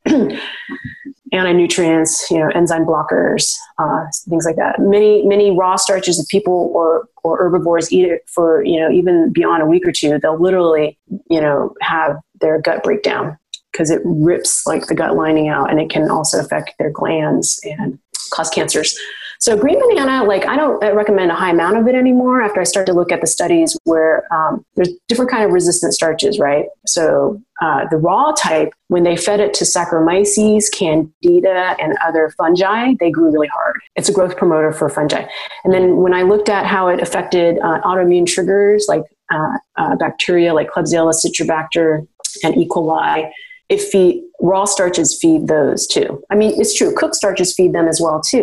anti-nutrients, you know, enzyme blockers, uh, things like that. Many, many raw starches that people or, or herbivores eat it for, you know, even beyond a week or two, they'll literally, you know, have their gut breakdown because it rips like the gut lining out and it can also affect their glands and cause cancers. So green banana, like I don't recommend a high amount of it anymore after I start to look at the studies where um, there's different kind of resistant starches, right? So uh, the raw type, when they fed it to Saccharomyces, Candida, and other fungi, they grew really hard. It's a growth promoter for fungi. And then when I looked at how it affected uh, autoimmune triggers like uh, uh, bacteria like Klebsiella, Citrobacter, and E. coli, it feed, raw starches feed those too. I mean, it's true, cooked starches feed them as well too.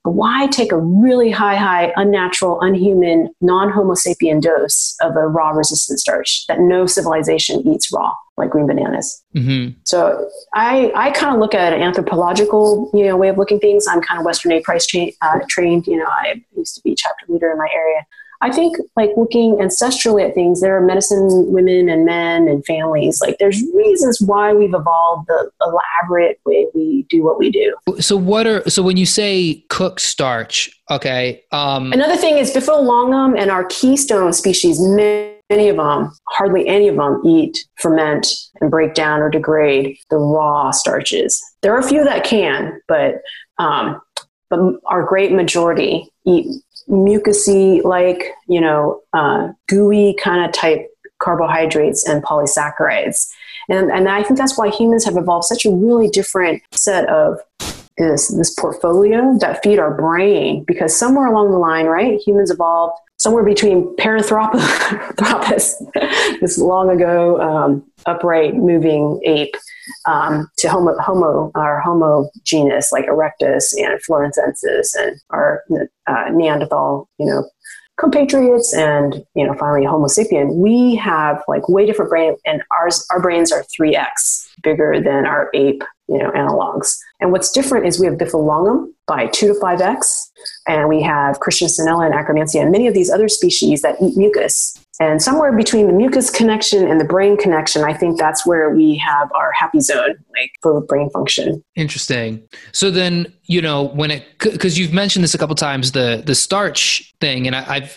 But why take a really high, high, unnatural, unhuman, non-Homo sapien dose of a raw resistant starch that no civilization eats raw, like green bananas? Mm-hmm. So I, I kind of look at an anthropological, you know, way of looking things. I'm kind of Western A. Price tra- uh, trained. You know, I used to be chapter leader in my area. I think like looking ancestrally at things, there are medicine women and men and families. Like there's reasons why we've evolved the elaborate way we do what we do. So what are, so when you say cooked starch, okay. Um, Another thing is Bifidolongum and our keystone species, many, many of them, hardly any of them eat, ferment, and break down or degrade the raw starches. There are a few that can, but, um, but our great majority eat mucousy, like, you know, uh, gooey kind of type carbohydrates and polysaccharides. And, and I think that's why humans have evolved such a really different set of this, this portfolio that feed our brain, because somewhere along the line, right, humans evolved somewhere between Paranthropus, this long ago um, upright moving ape, um, to Homo, Homo, our Homo genus like Erectus and Florencensis and our uh, Neanderthal, you know, compatriots, and, you know, finally Homo sapien. We have like way different brain, and ours, our brains are three X bigger than our ape, you know, analogs. And what's different is we have Bifidolongum by two to five X, and we have Christianella and Akkermansia and many of these other species that eat mucus. And somewhere between the mucus connection and the brain connection, I think that's where we have our happy zone, like for brain function. Interesting. So then, you know, when it, because you've mentioned this a couple times, the the starch thing, and I, I've,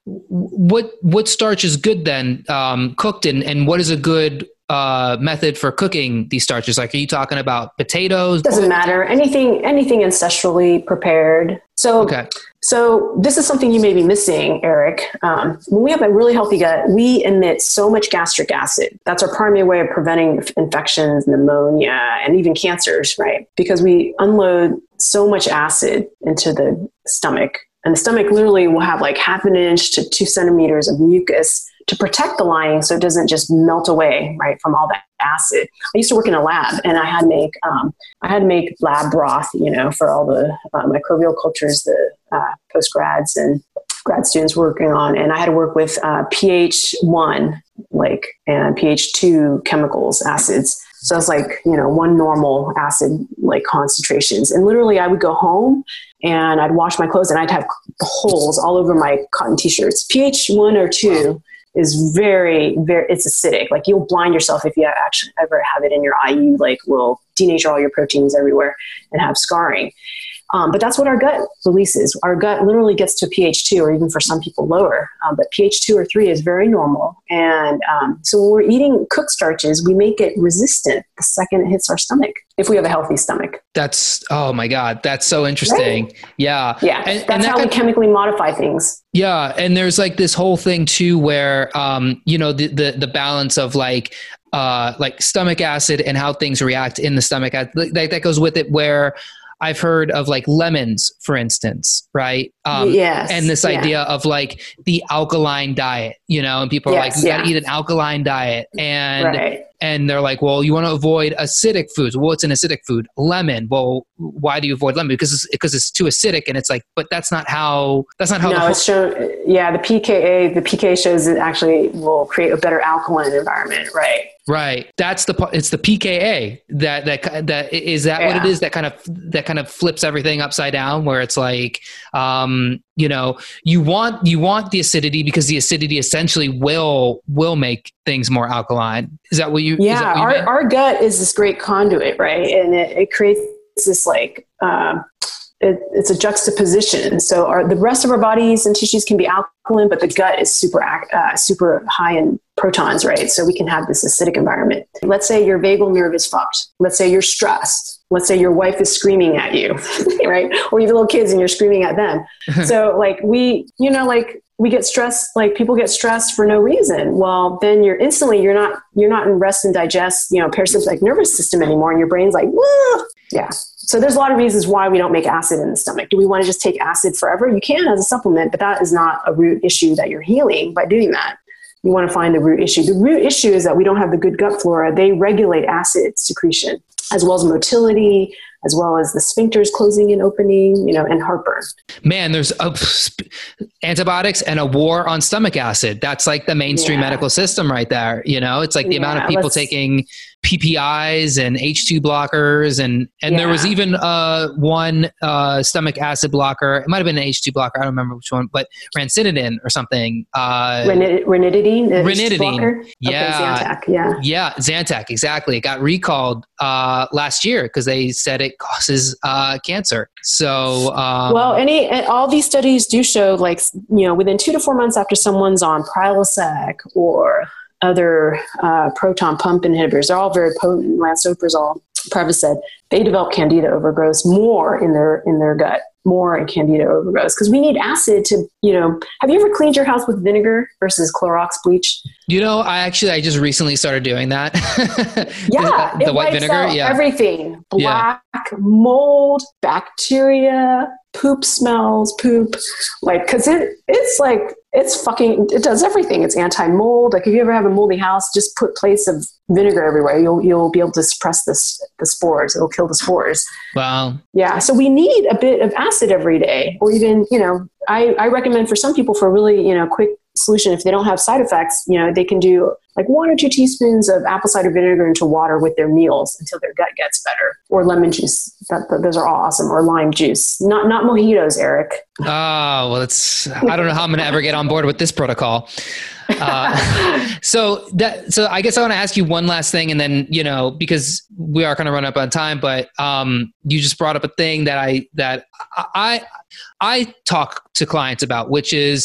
what what starch is good then, um, cooked, and and what is a good uh, method for cooking these starches? Like, are you talking about potatoes? Doesn't matter. Anything, anything ancestrally prepared. So, okay. So this is something you may be missing, Eric. Um, when we have a really healthy gut, we emit so much gastric acid. That's our primary way of preventing infections, pneumonia, and even cancers, right? Because we unload so much acid into the stomach. And the stomach literally will have like half an inch to two centimeters of mucus to protect the lining so it doesn't just melt away, right, from all that acid. I used to work in a lab, and I had to make um, I had to make lab broth, you know, for all the uh, microbial cultures the uh, post-grads and grad students working on. And I had to work with uh, pH one, like, and pH two chemicals, acids. So it's like, you know, one normal acid, like, concentrations. And literally I would go home and I'd wash my clothes and I'd have holes all over my cotton t-shirts. pH one or two is very, very, it's acidic. Like, you'll blind yourself if you actually ever have it in your eye. You like will denature all your proteins everywhere and have scarring. Um, but that's what our gut releases. Our gut literally gets to pH two, or even for some people lower. Um, but pH two or three is very normal. And um, so when we're eating cooked starches, we make it resistant the second it hits our stomach, if we have a healthy stomach. That's, oh my God, that's so interesting. Right? Yeah. Yeah. And, that's and that how could, we chemically modify things. Yeah. And there's like this whole thing too, where, um, you know, the, the, the balance of like, uh, like stomach acid and how things react in the stomach, that, that goes with it, where I've heard of like lemons, for instance, right? Um, yes. And this yeah. idea of like the alkaline diet, you know, and people are yes, like, you yeah. gotta eat an alkaline diet. And, right. and they're like, well, you want to avoid acidic foods. Well, what's an acidic food? Lemon. Well, why do you avoid lemon? Because it's, because it's too acidic. And it's like, but that's not how, that's not how. No, the whole- it's shown. Yeah. The P K A, the P K shows it actually will create a better alkaline environment. Right. Right. That's the part. It's the P K A that, that, that is that yeah. what it is that kind of, that kind of flips everything upside down, where it's like, um, you know, you want, you want the acidity because the acidity essentially will, will make things more alkaline. Is that what you, yeah, what you our, meant? our gut is this great conduit, right? And it, it creates this like, um, it, it's a juxtaposition. So our, the rest of our bodies and tissues can be alkaline, but the gut is super, uh, super high in protons, right? So we can have this acidic environment. Let's say your vagal nerve is fucked. Let's say you're stressed. Let's say your wife is screaming at you, right? Or you have little kids and you're screaming at them. So like we, you know, like we get stressed, like people get stressed for no reason. Well, then you're instantly, you're not, you're not in rest and digest, you know, parasympathetic nervous system anymore. And your brain's like, woo! Yeah. So there's a lot of reasons why we don't make acid in the stomach. Do we want to just take acid forever? You can as a supplement, but that is not a root issue that you're healing by doing that. You want to find the root issue. The root issue is that we don't have the good gut flora. They regulate acid secretion, as well as motility, as well as the sphincters closing and opening, you know, and heartburn. Man, there's a, antibiotics and a war on stomach acid. That's like the mainstream Yeah. medical system right there. You know, it's like the Yeah, amount of people let's- taking P P Is and H two blockers. And, and there was Yeah. even uh, one uh, stomach acid blocker. It might've been an H two blocker. I don't remember which one, but ranitidine or something. Uh, Ranit- ranitidine? the Ranitidine. blocker? Yeah. Okay, Zantac, yeah. Yeah, Zantac, exactly. It got recalled uh, last year because they said it causes uh, cancer. So, um, Well, any and all these studies do show, like, you know, within two to four months after someone's on Prilosec or other uh, proton pump inhibitors, they're all very potent, lansoprazole, Prevacid, they develop candida overgrowth more in their in their gut, more in candida overgrowth, because we need acid to, you know, have you ever cleaned your house with vinegar versus Clorox bleach? you know, I actually, I just recently started doing that. Yeah, the, the it white wipes vinegar. out Yeah. everything. Yeah. Black, mold, bacteria, poop smells, poop. Like, cause it, it's like, it's fucking, it does everything. It's anti-mold. Like if you ever have a moldy house, just put plates of vinegar everywhere. You'll, you'll be able to suppress this, the spores. It'll kill the spores. Wow. Yeah. So we need a bit of acid every day, or even, you know, I, I recommend for some people for a really, you know, quick solution, if they don't have side effects, you know, they can do like one or two teaspoons of apple cider vinegar into water with their meals until their gut gets better, or lemon juice. That, that, those are all awesome. Or lime juice, not, not mojitos, Eric. Oh, well, it's, I don't know how I'm going to ever get on board with this protocol. Uh, so that, so I guess I want to ask you one last thing, and then, you know, because we are kind of running up on time, but, um, you just brought up a thing that I, that I, I talk to clients about, which is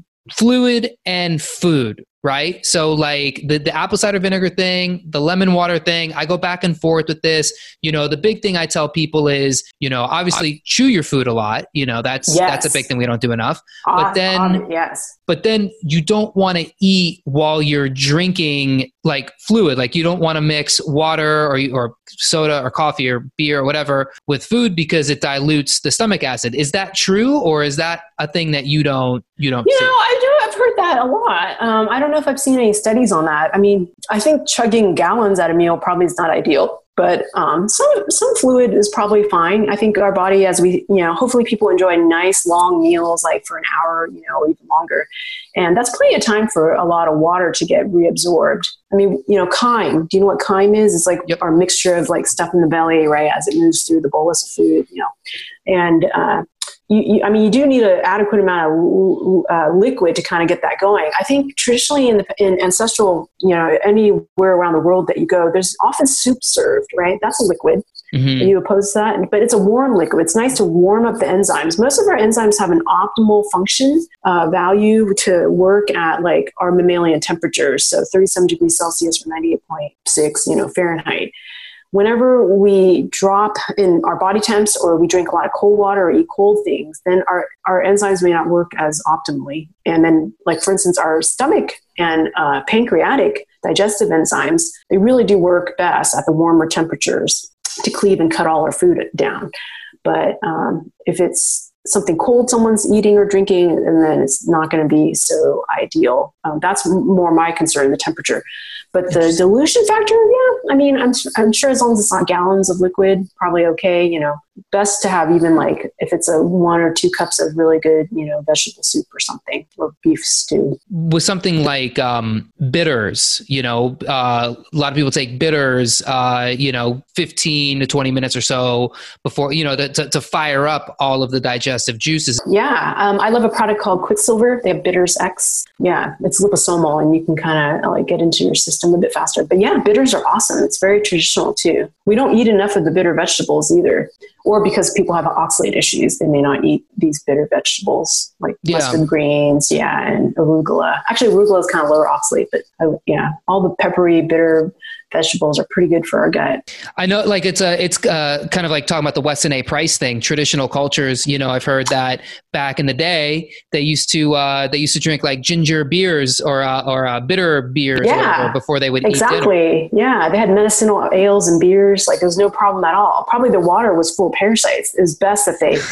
fluid and food, right? So like the, the apple cider vinegar thing, the lemon water thing, I go back and forth with this. You know, the big thing I tell people is, you know, obviously chew your food a lot. You know, that's, Yes. that's a big thing we don't do enough. Uh, But then, um, yes. but then you don't want to eat while you're drinking like fluid. Like you don't want to mix water or, or soda or coffee or beer or whatever with food because it dilutes the stomach acid. Is that true? Or is that a thing that you don't, you don't You see? know, I do. I've heard that a lot. Um, I don't know if I've seen any studies on that. I mean, I think chugging gallons at a meal probably is not ideal, but um, some some fluid is probably fine. I think our body, as we, you know, hopefully people enjoy nice long meals, like for an hour, you know, or even longer, and that's plenty of time for a lot of water to get reabsorbed. I mean, you know, chyme. Do you know what chyme is? It's like Yep. our mixture of like stuff in the belly, right, as it moves through the bolus of food, you know, and. Uh, You, you, I mean, you do need an adequate amount of uh, liquid to kind of get that going. I think traditionally in, the, in ancestral, you know, anywhere around the world that you go, there's often soup served, right? That's a liquid. Mhm. Are you opposed to that? But it's a warm liquid. It's nice to warm up the enzymes. Most of our enzymes have an optimal function uh, value to work at like our mammalian temperatures. So thirty-seven degrees Celsius or ninety-eight point six, you know, Fahrenheit. Whenever we drop in our body temps or we drink a lot of cold water or eat cold things, then our, our enzymes may not work as optimally. And then, like, for instance, our stomach and uh, pancreatic digestive enzymes, they really do work best at the warmer temperatures to cleave and cut all our food down. But um, if it's something cold someone's eating or drinking, and then it's not going to be so ideal. Um, that's more my concern, the temperature. But the dilution factor, yeah, I mean, I'm, I'm sure as long as it's not gallons of liquid, probably okay. You know, best to have even like if it's a one or two cups of really good, you know, vegetable soup or something, or beef stew. With something like um, bitters, you know, uh, a lot of people take bitters, uh, you know, fifteen to twenty minutes or so before, you know, to, to, to fire up all of the digestive juices. Yeah. Um, I love a product called Quicksilver. They have Bitters X. Yeah. It's liposomal and you can kind of like get into your system a bit faster. But yeah, bitters are awesome. It's very traditional too. We don't eat enough of the bitter vegetables either. Or because people have oxalate issues, they may not eat these bitter vegetables like Yeah. mustard greens, yeah, and arugula. Actually, arugula is kind of lower oxalate, but uh, yeah, all the peppery, bitter vegetables are pretty good for our gut. I know, like it's a, it's uh, kind of like talking about the Weston A. Price thing. Traditional cultures, you know, I've heard that back in the day they used to uh, they used to drink like ginger beers or uh, or uh, bitter beers Yeah, or whatever before they would eat dinner. Exactly. Yeah, they had medicinal ales and beers. Like, there was no problem at all. Probably the water was full of parasites. It was best that they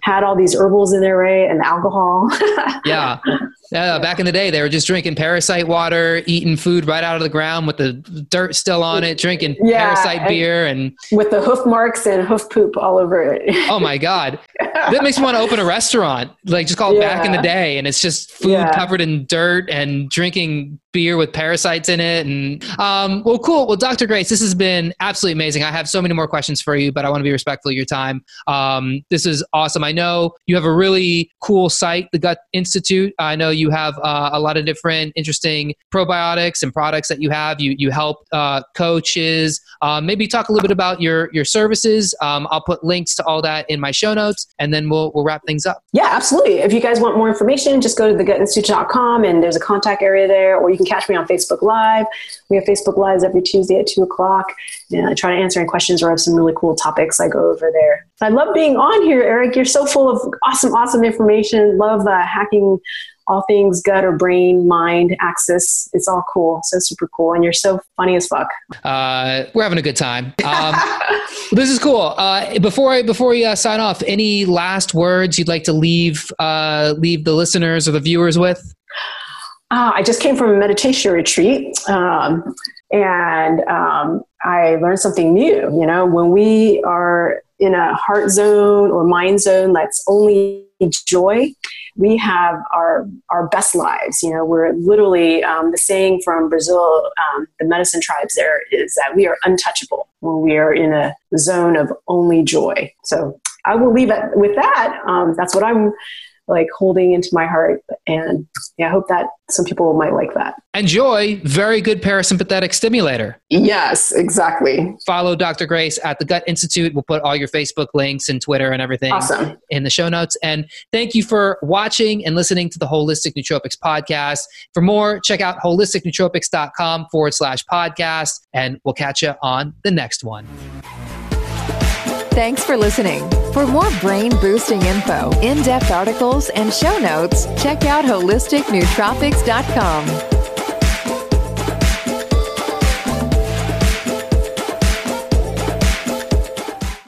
had all these herbals in there, right? And alcohol. Yeah. Yeah, back in the day, they were just drinking Parasite water, eating food right out of the ground with the dirt still on it, drinking yeah, Parasite and beer. and with the hoof marks and hoof poop all over it. Oh my God. That makes me want to open a restaurant, like just call it yeah. Back in the Day. And it's just food yeah. covered in dirt and drinking beer with parasites in it. And um, well, cool. Well, Doctor Grace, this has been absolutely amazing. I have so many more questions for you, but I want to be respectful of your time. Um, this is awesome. I know you have a really cool site, the Gut Institute. I know you have uh, a lot of different interesting probiotics and products that you have. You you help uh, coaches. Um, maybe talk a little bit about your your services. Um, I'll put links to all that in my show notes, and then we'll we'll wrap things up. Yeah, absolutely. If you guys want more information, just go to the gut institute dot com, and there's a contact area there, or you can catch me on Facebook Live. We have Facebook Lives every Tuesday at two o'clock. And I try to answer any questions or have some really cool topics I go over there. I love being on here, Eric. You're so full of awesome, awesome information. Love uh, hacking all things gut or brain, mind, axis. It's all cool. So super cool. And you're so funny as fuck. Uh, we're having a good time. Um, this is cool. Uh, before I, before we uh, sign off, any last words you'd like to leave, uh, leave the listeners or the viewers with? Uh, I just came from a meditation retreat. Um, and um, I learned something new. You know, when we are in a heart zone or mind zone that's only joy, we have our our best lives. You know, we're literally, um, the saying from Brazil, um, the medicine tribes there is that we are untouchable when we are in a zone of only joy. So I will leave it with that. Um, that's what I'm like holding into my heart. And yeah, I hope that some people might like that. And joy, very good parasympathetic stimulator. Yes, exactly. Follow Doctor Grace at the Gut Institute. We'll put all your Facebook links and Twitter and everything awesome. in the show notes. And thank you for watching and listening to the Holistic Nootropics podcast. For more, check out holisticnootropics.com forward slash podcast. And we'll catch you on the next one. Thanks for listening. For more brain-boosting info, in-depth articles, and show notes, check out holistic nootropics dot com.